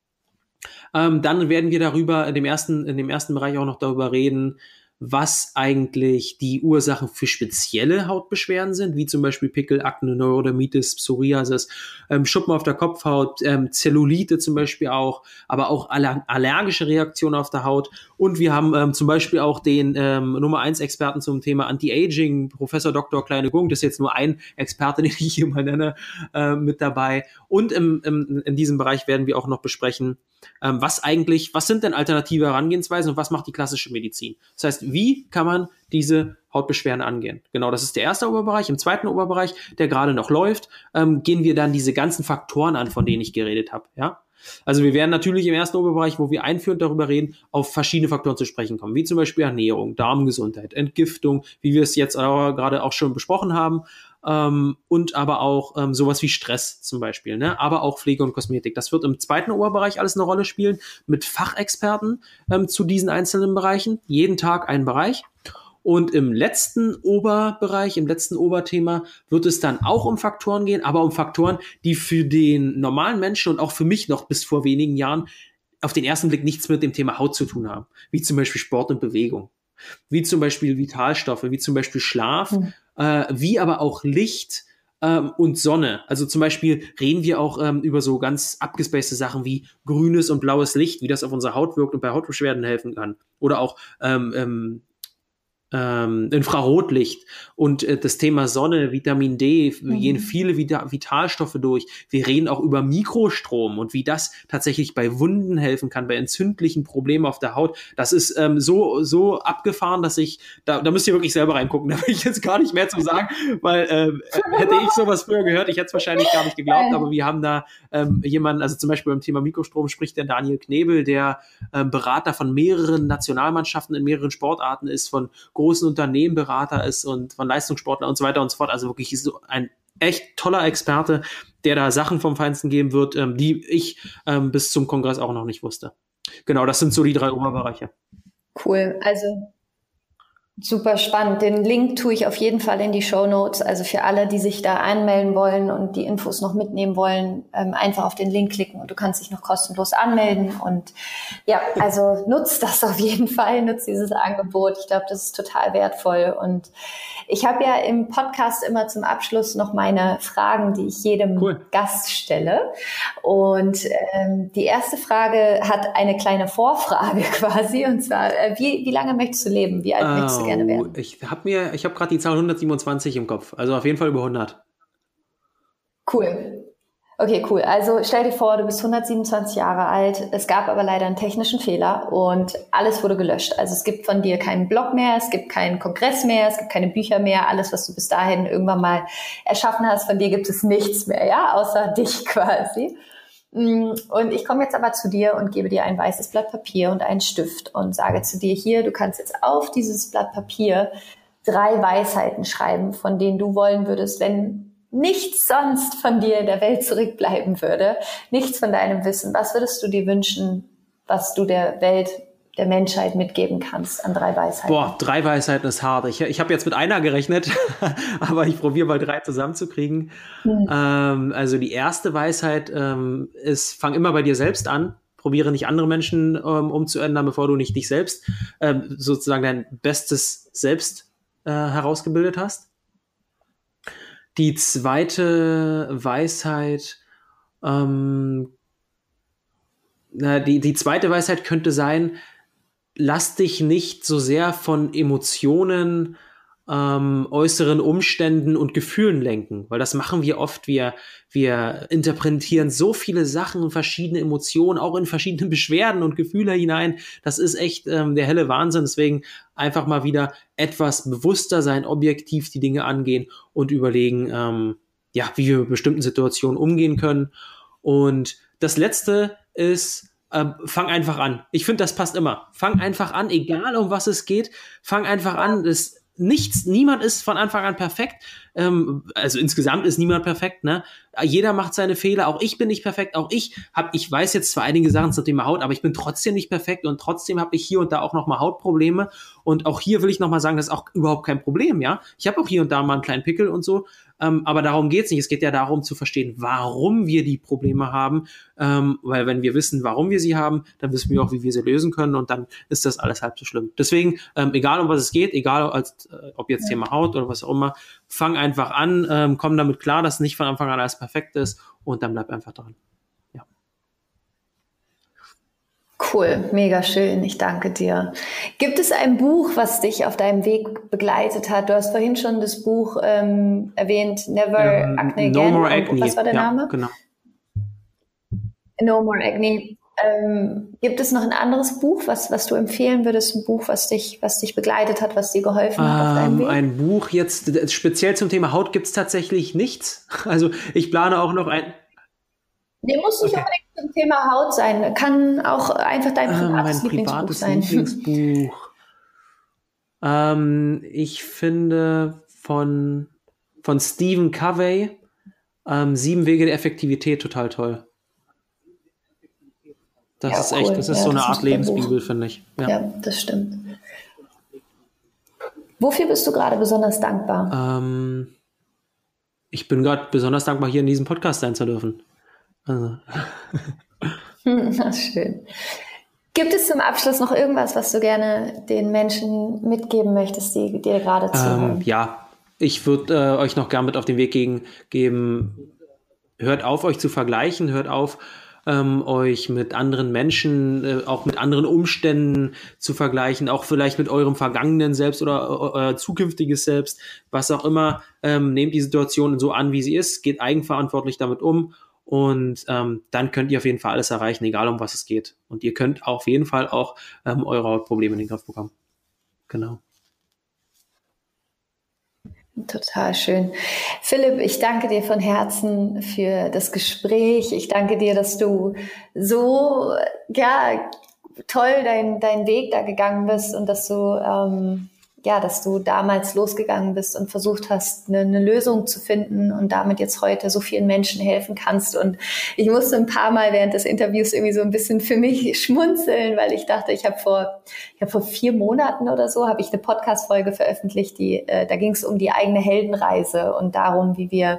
[SPEAKER 2] Ähm, dann werden wir darüber in dem ersten, in dem ersten Bereich auch noch darüber reden, was eigentlich die Ursachen für spezielle Hautbeschwerden sind, wie zum Beispiel Pickel, Akne, Neurodermitis, Psoriasis, ähm, Schuppen auf der Kopfhaut, ähm, Zellulite zum Beispiel auch, aber auch aller- allergische Reaktionen auf der Haut. Und wir haben ähm, zum Beispiel auch den ähm, Nummer eins Experten zum Thema Anti-Aging, Professor Doktor Kleine-Gung, das ist jetzt nur ein Experte, den ich hier mal nenne, äh, mit dabei. Und im, im, in diesem Bereich werden wir auch noch besprechen, ähm, was eigentlich, was sind denn alternative Herangehensweisen und was macht die klassische Medizin? Das heißt, wie kann man diese Hautbeschwerden angehen? Genau, das ist der erste Oberbereich. Im zweiten Oberbereich, der gerade noch läuft, ähm, gehen wir dann diese ganzen Faktoren an, von denen ich geredet habe. Ja, also wir werden natürlich im ersten Oberbereich, wo wir einführend darüber reden, auf verschiedene Faktoren zu sprechen kommen, wie zum Beispiel Ernährung, Darmgesundheit, Entgiftung, wie wir es jetzt auch, gerade auch schon besprochen haben. Ähm, und aber auch ähm, sowas wie Stress zum Beispiel, ne? Aber auch Pflege und Kosmetik. Das wird im zweiten Oberbereich alles eine Rolle spielen, mit Fachexperten ähm, zu diesen einzelnen Bereichen. Jeden Tag ein Bereich. Und im letzten Oberbereich, im letzten Oberthema wird es dann auch um Faktoren gehen, aber um Faktoren, die für den normalen Menschen und auch für mich noch bis vor wenigen Jahren auf den ersten Blick nichts mit dem Thema Haut zu tun haben. Wie zum Beispiel Sport und Bewegung. Wie zum Beispiel Vitalstoffe, wie zum Beispiel Schlaf, mhm. äh, wie aber auch Licht ähm, und Sonne. Also zum Beispiel reden wir auch ähm, über so ganz abgespacede Sachen wie grünes und blaues Licht, wie das auf unsere Haut wirkt und bei Hautbeschwerden helfen kann. Oder auch ähm, ähm, ähm, Infrarotlicht und äh, das Thema Sonne, Vitamin D, wir gehen viele Vita- Vitalstoffe durch. Wir reden auch über Mikrostrom und wie das tatsächlich bei Wunden helfen kann, bei entzündlichen Problemen auf der Haut. Das ist ähm, so so abgefahren, dass ich, da, da müsst ihr wirklich selber reingucken, da will ich jetzt gar nicht mehr zu sagen, weil ähm, hätte ich sowas früher gehört, ich hätte es wahrscheinlich gar nicht geglaubt, aber wir haben da ähm, jemanden, also zum Beispiel beim Thema Mikrostrom spricht der Daniel Knebel, der ähm, Berater von mehreren Nationalmannschaften in mehreren Sportarten ist, von großen Unternehmen Berater ist und von Leistungssportlern und so weiter und so fort. Also wirklich so ein echt toller Experte, der da Sachen vom Feinsten geben wird, ähm, die ich ähm, bis zum Kongress auch noch nicht wusste. Genau, das sind so die drei Oberbereiche.
[SPEAKER 1] Cool, also Super spannend. Den Link tue ich auf jeden Fall in die Shownotes. Also für alle, die sich da anmelden wollen und die Infos noch mitnehmen wollen, ähm, einfach auf den Link klicken und du kannst dich noch kostenlos anmelden. Und ja, also nutzt das auf jeden Fall, nutzt dieses Angebot. Ich glaube, das ist total wertvoll. Und ich habe ja im Podcast immer zum Abschluss noch meine Fragen, die ich jedem cool. Gast stelle. Und ähm, die erste Frage hat eine kleine Vorfrage quasi. Und zwar, äh, wie, wie lange möchtest du leben? Wie alt oh. möchtest du gerne werden?
[SPEAKER 2] Ich habe mir, ich habe gerade die Zahl hundertsiebenundzwanzig im Kopf, also auf jeden Fall über hundert.
[SPEAKER 1] Cool. Okay, cool. Also stell dir vor, du bist hundertsiebenundzwanzig Jahre alt. Es gab aber leider einen technischen Fehler und alles wurde gelöscht. Also es gibt von dir keinen Blog mehr, es gibt keinen Kongress mehr, es gibt keine Bücher mehr. Alles, was du bis dahin irgendwann mal erschaffen hast, von dir gibt es nichts mehr, ja, außer dich quasi. Und ich komme jetzt aber zu dir und gebe dir ein weißes Blatt Papier und einen Stift und sage zu dir hier, du kannst jetzt auf dieses Blatt Papier drei Weisheiten schreiben, von denen du wollen würdest, wenn nichts sonst von dir in der Welt zurückbleiben würde, nichts von deinem Wissen. Was würdest du dir wünschen, was du der Welt, der Menschheit mitgeben kannst an drei Weisheiten?
[SPEAKER 2] Boah, drei Weisheiten ist hart. Ich, ich habe jetzt mit einer gerechnet, aber ich probiere mal drei zusammenzukriegen. Hm. Ähm, also die erste Weisheit ähm, ist, fang immer bei dir selbst an. Probiere nicht andere Menschen ähm, umzuändern, bevor du nicht dich selbst ähm, sozusagen dein bestes Selbst äh, herausgebildet hast. Die zweite Weisheit, ähm, na, die, die zweite Weisheit könnte sein, lass dich nicht so sehr von Emotionen, ähm, äußeren Umständen und Gefühlen lenken, weil das machen wir oft. Wir, wir interpretieren so viele Sachen, verschiedene Emotionen, auch in verschiedene Beschwerden und Gefühle hinein. Das ist echt ähm, der helle Wahnsinn. Deswegen einfach mal wieder etwas bewusster sein, objektiv die Dinge angehen und überlegen, ähm, ja, wie wir mit bestimmten Situationen umgehen können. Und das Letzte ist, Ähm, fang einfach an. Ich finde, das passt immer. Fang einfach an, egal um was es geht. Fang einfach an. Das, nichts, niemand ist von Anfang an perfekt. Ähm, also insgesamt ist niemand perfekt, ne? Jeder macht seine Fehler. Auch ich bin nicht perfekt. Auch ich hab, ich weiß jetzt zwar einige Sachen zum Thema Haut, aber ich bin trotzdem nicht perfekt und trotzdem habe ich hier und da auch noch mal Hautprobleme. Und auch hier will ich noch mal sagen, das ist auch überhaupt kein Problem, ja? Ich habe auch hier und da mal einen kleinen Pickel und so. Ähm, aber darum geht's nicht. Es geht ja darum zu verstehen, warum wir die Probleme haben. Ähm, weil wenn wir wissen, warum wir sie haben, dann wissen wir auch, wie wir sie lösen können. Und dann ist das alles halb so schlimm. Deswegen, ähm, egal um was es geht, egal als, äh, ob jetzt Thema Haut oder was auch immer, fang einfach an, ähm, komm damit klar, dass nicht von Anfang an alles perfekt ist. Und dann bleib einfach dran. Ja.
[SPEAKER 1] Cool, mega schön. Ich danke dir. Gibt es ein Buch, was dich auf deinem Weg begleitet hat? Du hast vorhin schon das Buch ähm, erwähnt, Never ähm, Acne Again.
[SPEAKER 2] No More Acne.
[SPEAKER 1] Was war der
[SPEAKER 2] ja,
[SPEAKER 1] Name?
[SPEAKER 2] Genau.
[SPEAKER 1] No More Acne. Ähm, gibt es noch ein anderes Buch, was, was du empfehlen würdest? Ein Buch, was dich, was dich begleitet hat, was dir geholfen hat
[SPEAKER 2] ähm,
[SPEAKER 1] auf deinem Weg?
[SPEAKER 2] Ein Buch jetzt, speziell zum Thema Haut gibt es tatsächlich nichts. Also ich plane auch noch ein...
[SPEAKER 1] Nee, muss nicht okay. unbedingt zum Thema Haut sein. Kann auch einfach dein privates,
[SPEAKER 2] äh, mein
[SPEAKER 1] Lieblingsbuch
[SPEAKER 2] privates
[SPEAKER 1] sein.
[SPEAKER 2] Lieblingsbuch. ähm, ich finde von, von Stephen Covey ähm, Sieben Wege der Effektivität total toll. Das
[SPEAKER 1] ja,
[SPEAKER 2] ist
[SPEAKER 1] cool.
[SPEAKER 2] echt, das ist
[SPEAKER 1] ja,
[SPEAKER 2] so eine
[SPEAKER 1] das
[SPEAKER 2] Art Lebensbibel, finde ich.
[SPEAKER 1] Ja. ja, das stimmt. Wofür bist du gerade besonders dankbar?
[SPEAKER 2] Ähm, ich bin gerade besonders dankbar, hier in diesem Podcast sein zu dürfen. Also.
[SPEAKER 1] Das ist schön. Gibt es zum Abschluss noch irgendwas, was du gerne den Menschen mitgeben möchtest, die dir gerade zuhören?
[SPEAKER 2] Ähm, ja, ich würde äh, euch noch gern mit auf den Weg gegen, geben, hört auf, euch zu vergleichen, hört auf, ähm, euch mit anderen Menschen, äh, auch mit anderen Umständen zu vergleichen, auch vielleicht mit eurem vergangenen Selbst oder eu- euer zukünftiges Selbst, was auch immer. Ähm, nehmt die Situation so an, wie sie ist, geht eigenverantwortlich damit um. Und ähm, dann könnt ihr auf jeden Fall alles erreichen, egal um was es geht. Und ihr könnt auf jeden Fall auch ähm, eure Hautprobleme in den Griff bekommen. Genau.
[SPEAKER 1] Total schön. Philipp, ich danke dir von Herzen für das Gespräch. Ich danke dir, dass du so ja, toll deinen dein Weg da gegangen bist und dass du ähm, ja, dass du damals losgegangen bist und versucht hast, eine, eine Lösung zu finden und damit jetzt heute so vielen Menschen helfen kannst. Und ich musste ein paar Mal während des Interviews irgendwie so ein bisschen für mich schmunzeln, weil ich dachte, ich habe vor, ich habe vor vier Monaten oder so habe ich eine Podcast-Folge veröffentlicht, die, äh, da ging es um die eigene Heldenreise und darum, wie wir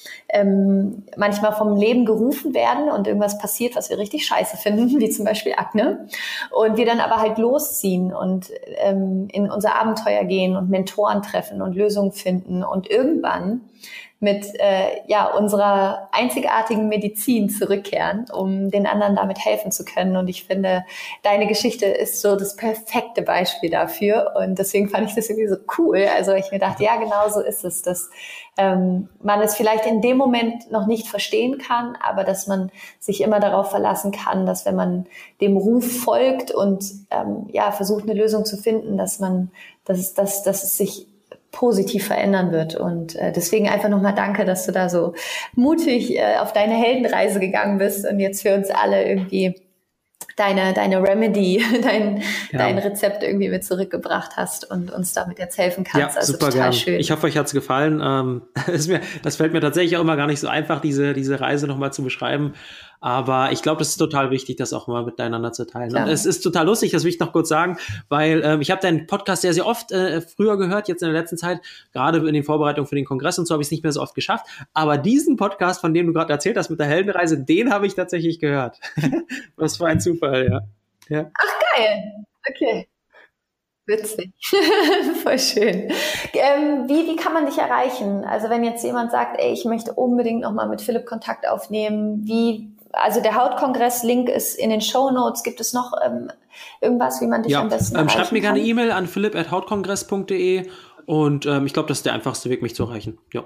[SPEAKER 1] ähm, manchmal vom Leben gerufen werden und irgendwas passiert, was wir richtig scheiße finden, wie zum Beispiel Akne. Und wir dann aber halt losziehen und ähm, in unser Abenteuer gehen und Mentoren treffen und Lösungen finden und irgendwann mit äh, ja unserer einzigartigen Medizin zurückkehren, um den anderen damit helfen zu können. Und ich finde, deine Geschichte ist so das perfekte Beispiel dafür. Und deswegen fand ich das irgendwie so cool. Also ich mir dachte, ja, genau so ist es, dass ähm, man es vielleicht in dem Moment noch nicht verstehen kann, aber dass man sich immer darauf verlassen kann, dass wenn man dem Ruf folgt und ähm, ja versucht, eine Lösung zu finden, dass man, dass, dass, dass es sich positiv verändern wird. Und äh, deswegen einfach nochmal danke, dass du da so mutig äh, auf deine Heldenreise gegangen bist und jetzt für uns alle irgendwie deine deine Remedy, dein, ja. dein Rezept irgendwie mit zurückgebracht hast und uns damit jetzt helfen kannst.
[SPEAKER 2] Ja,
[SPEAKER 1] also
[SPEAKER 2] super
[SPEAKER 1] total
[SPEAKER 2] gern.
[SPEAKER 1] schön.
[SPEAKER 2] Ich hoffe, euch hat's gefallen. Ähm, ist mir, das fällt mir tatsächlich auch immer gar nicht so einfach, diese diese Reise nochmal zu beschreiben. Aber ich glaube, das ist total wichtig, das auch mal miteinander zu teilen. Klar. Und es ist total lustig, das will ich noch kurz sagen, weil ähm, ich habe deinen Podcast sehr, sehr oft äh, früher gehört, jetzt in der letzten Zeit, gerade in den Vorbereitungen für den Kongress und so habe ich es nicht mehr so oft geschafft. Aber diesen Podcast, von dem du gerade erzählt hast mit der Heldenreise, den habe ich tatsächlich gehört. Was für ein Zufall, ja. ja.
[SPEAKER 1] Ach, geil. Okay. Witzig. Voll schön. Ähm, wie, wie kann man dich erreichen? Also wenn jetzt jemand sagt, ey, ich möchte unbedingt nochmal mit Philipp Kontakt aufnehmen, wie, also der Hautkongress-Link ist in den Shownotes. Gibt es noch ähm, irgendwas, wie man dich
[SPEAKER 2] ja,
[SPEAKER 1] am besten
[SPEAKER 2] ähm,
[SPEAKER 1] erreichen
[SPEAKER 2] schreibt mir
[SPEAKER 1] kann?
[SPEAKER 2] gerne eine E-Mail an philipp at hautkongress punkt de und ähm, ich glaube, das ist der einfachste Weg, mich zu erreichen. Ja.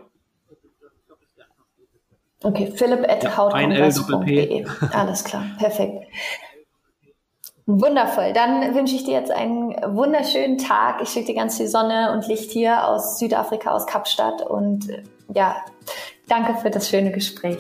[SPEAKER 1] Okay, philipp at hautkongress punkt de. Alles klar, perfekt. Wundervoll. Dann wünsche ich dir jetzt einen wunderschönen Tag. Ich schicke dir ganz viel Sonne und Licht hier aus Südafrika, aus Kapstadt. Und ja, danke für das schöne Gespräch.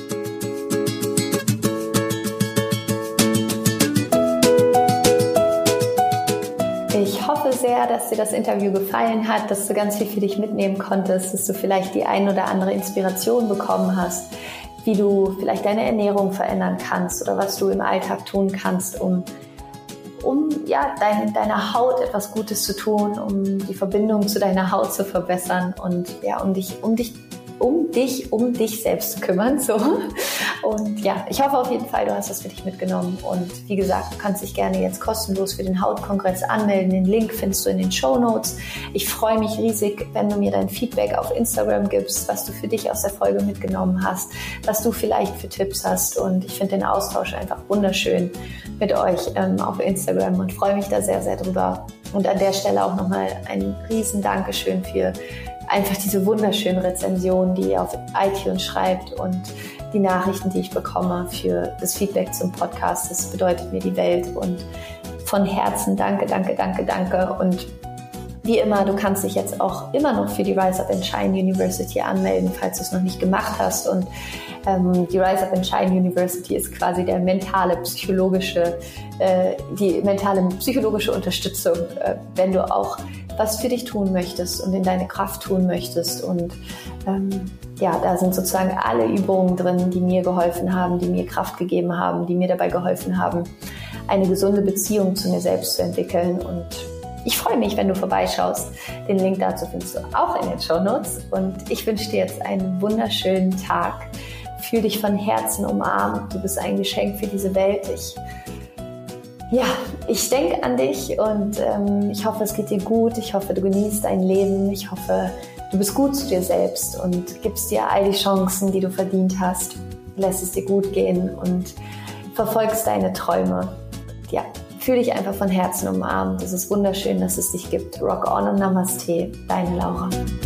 [SPEAKER 1] Ich hoffe sehr, dass dir das Interview gefallen hat, dass du ganz viel für dich mitnehmen konntest, dass du vielleicht die ein oder andere Inspiration bekommen hast, wie du vielleicht deine Ernährung verändern kannst oder was du im Alltag tun kannst, um um ja, dein, deiner Haut etwas Gutes zu tun, um die Verbindung zu deiner Haut zu verbessern und ja, um dich, um dich, um dich, um dich selbst zu kümmern. So. Und ja, ich hoffe auf jeden Fall, du hast das für dich mitgenommen. Und wie gesagt, du kannst dich gerne jetzt kostenlos für den Hautkongress anmelden. Den Link findest du in den Shownotes. Ich freue mich riesig, wenn du mir dein Feedback auf Instagram gibst, was du für dich aus der Folge mitgenommen hast, was du vielleicht für Tipps hast. Und ich finde den Austausch einfach wunderschön mit euch ähm, auf Instagram und freue mich da sehr, sehr drüber. Und an der Stelle auch nochmal ein riesen Dankeschön für einfach diese wunderschönen Rezensionen, die ihr auf iTunes schreibt und die Nachrichten, die ich bekomme für das Feedback zum Podcast. Das bedeutet mir die Welt und von Herzen danke, danke, danke, danke. Und wie immer, du kannst dich jetzt auch immer noch für die Rise Up and Shine University anmelden, falls du es noch nicht gemacht hast. Und ähm, die Rise Up and Shine University ist quasi der mentale, psychologische, äh, die mentale, psychologische Unterstützung, äh, wenn du auch was für dich tun möchtest und in deine Kraft tun möchtest. Und ähm, ja, da sind sozusagen alle Übungen drin, die mir geholfen haben, die mir Kraft gegeben haben, die mir dabei geholfen haben, eine gesunde Beziehung zu mir selbst zu entwickeln. Und ich freue mich, wenn du vorbeischaust. Den Link dazu findest du auch in den Shownotes. Und ich wünsche dir jetzt einen wunderschönen Tag. Fühl dich von Herzen umarmt. Du bist ein Geschenk für diese Welt. Ich Ja, ich denke an dich und ähm, ich hoffe, es geht dir gut. Ich hoffe, du genießt dein Leben. Ich hoffe, du bist gut zu dir selbst und gibst dir all die Chancen, die du verdient hast. Lässt es dir gut gehen und verfolgst deine Träume. Ja, fühl dich einfach von Herzen umarmt. Es ist wunderschön, dass es dich gibt. Rock on und Namaste, deine Laura.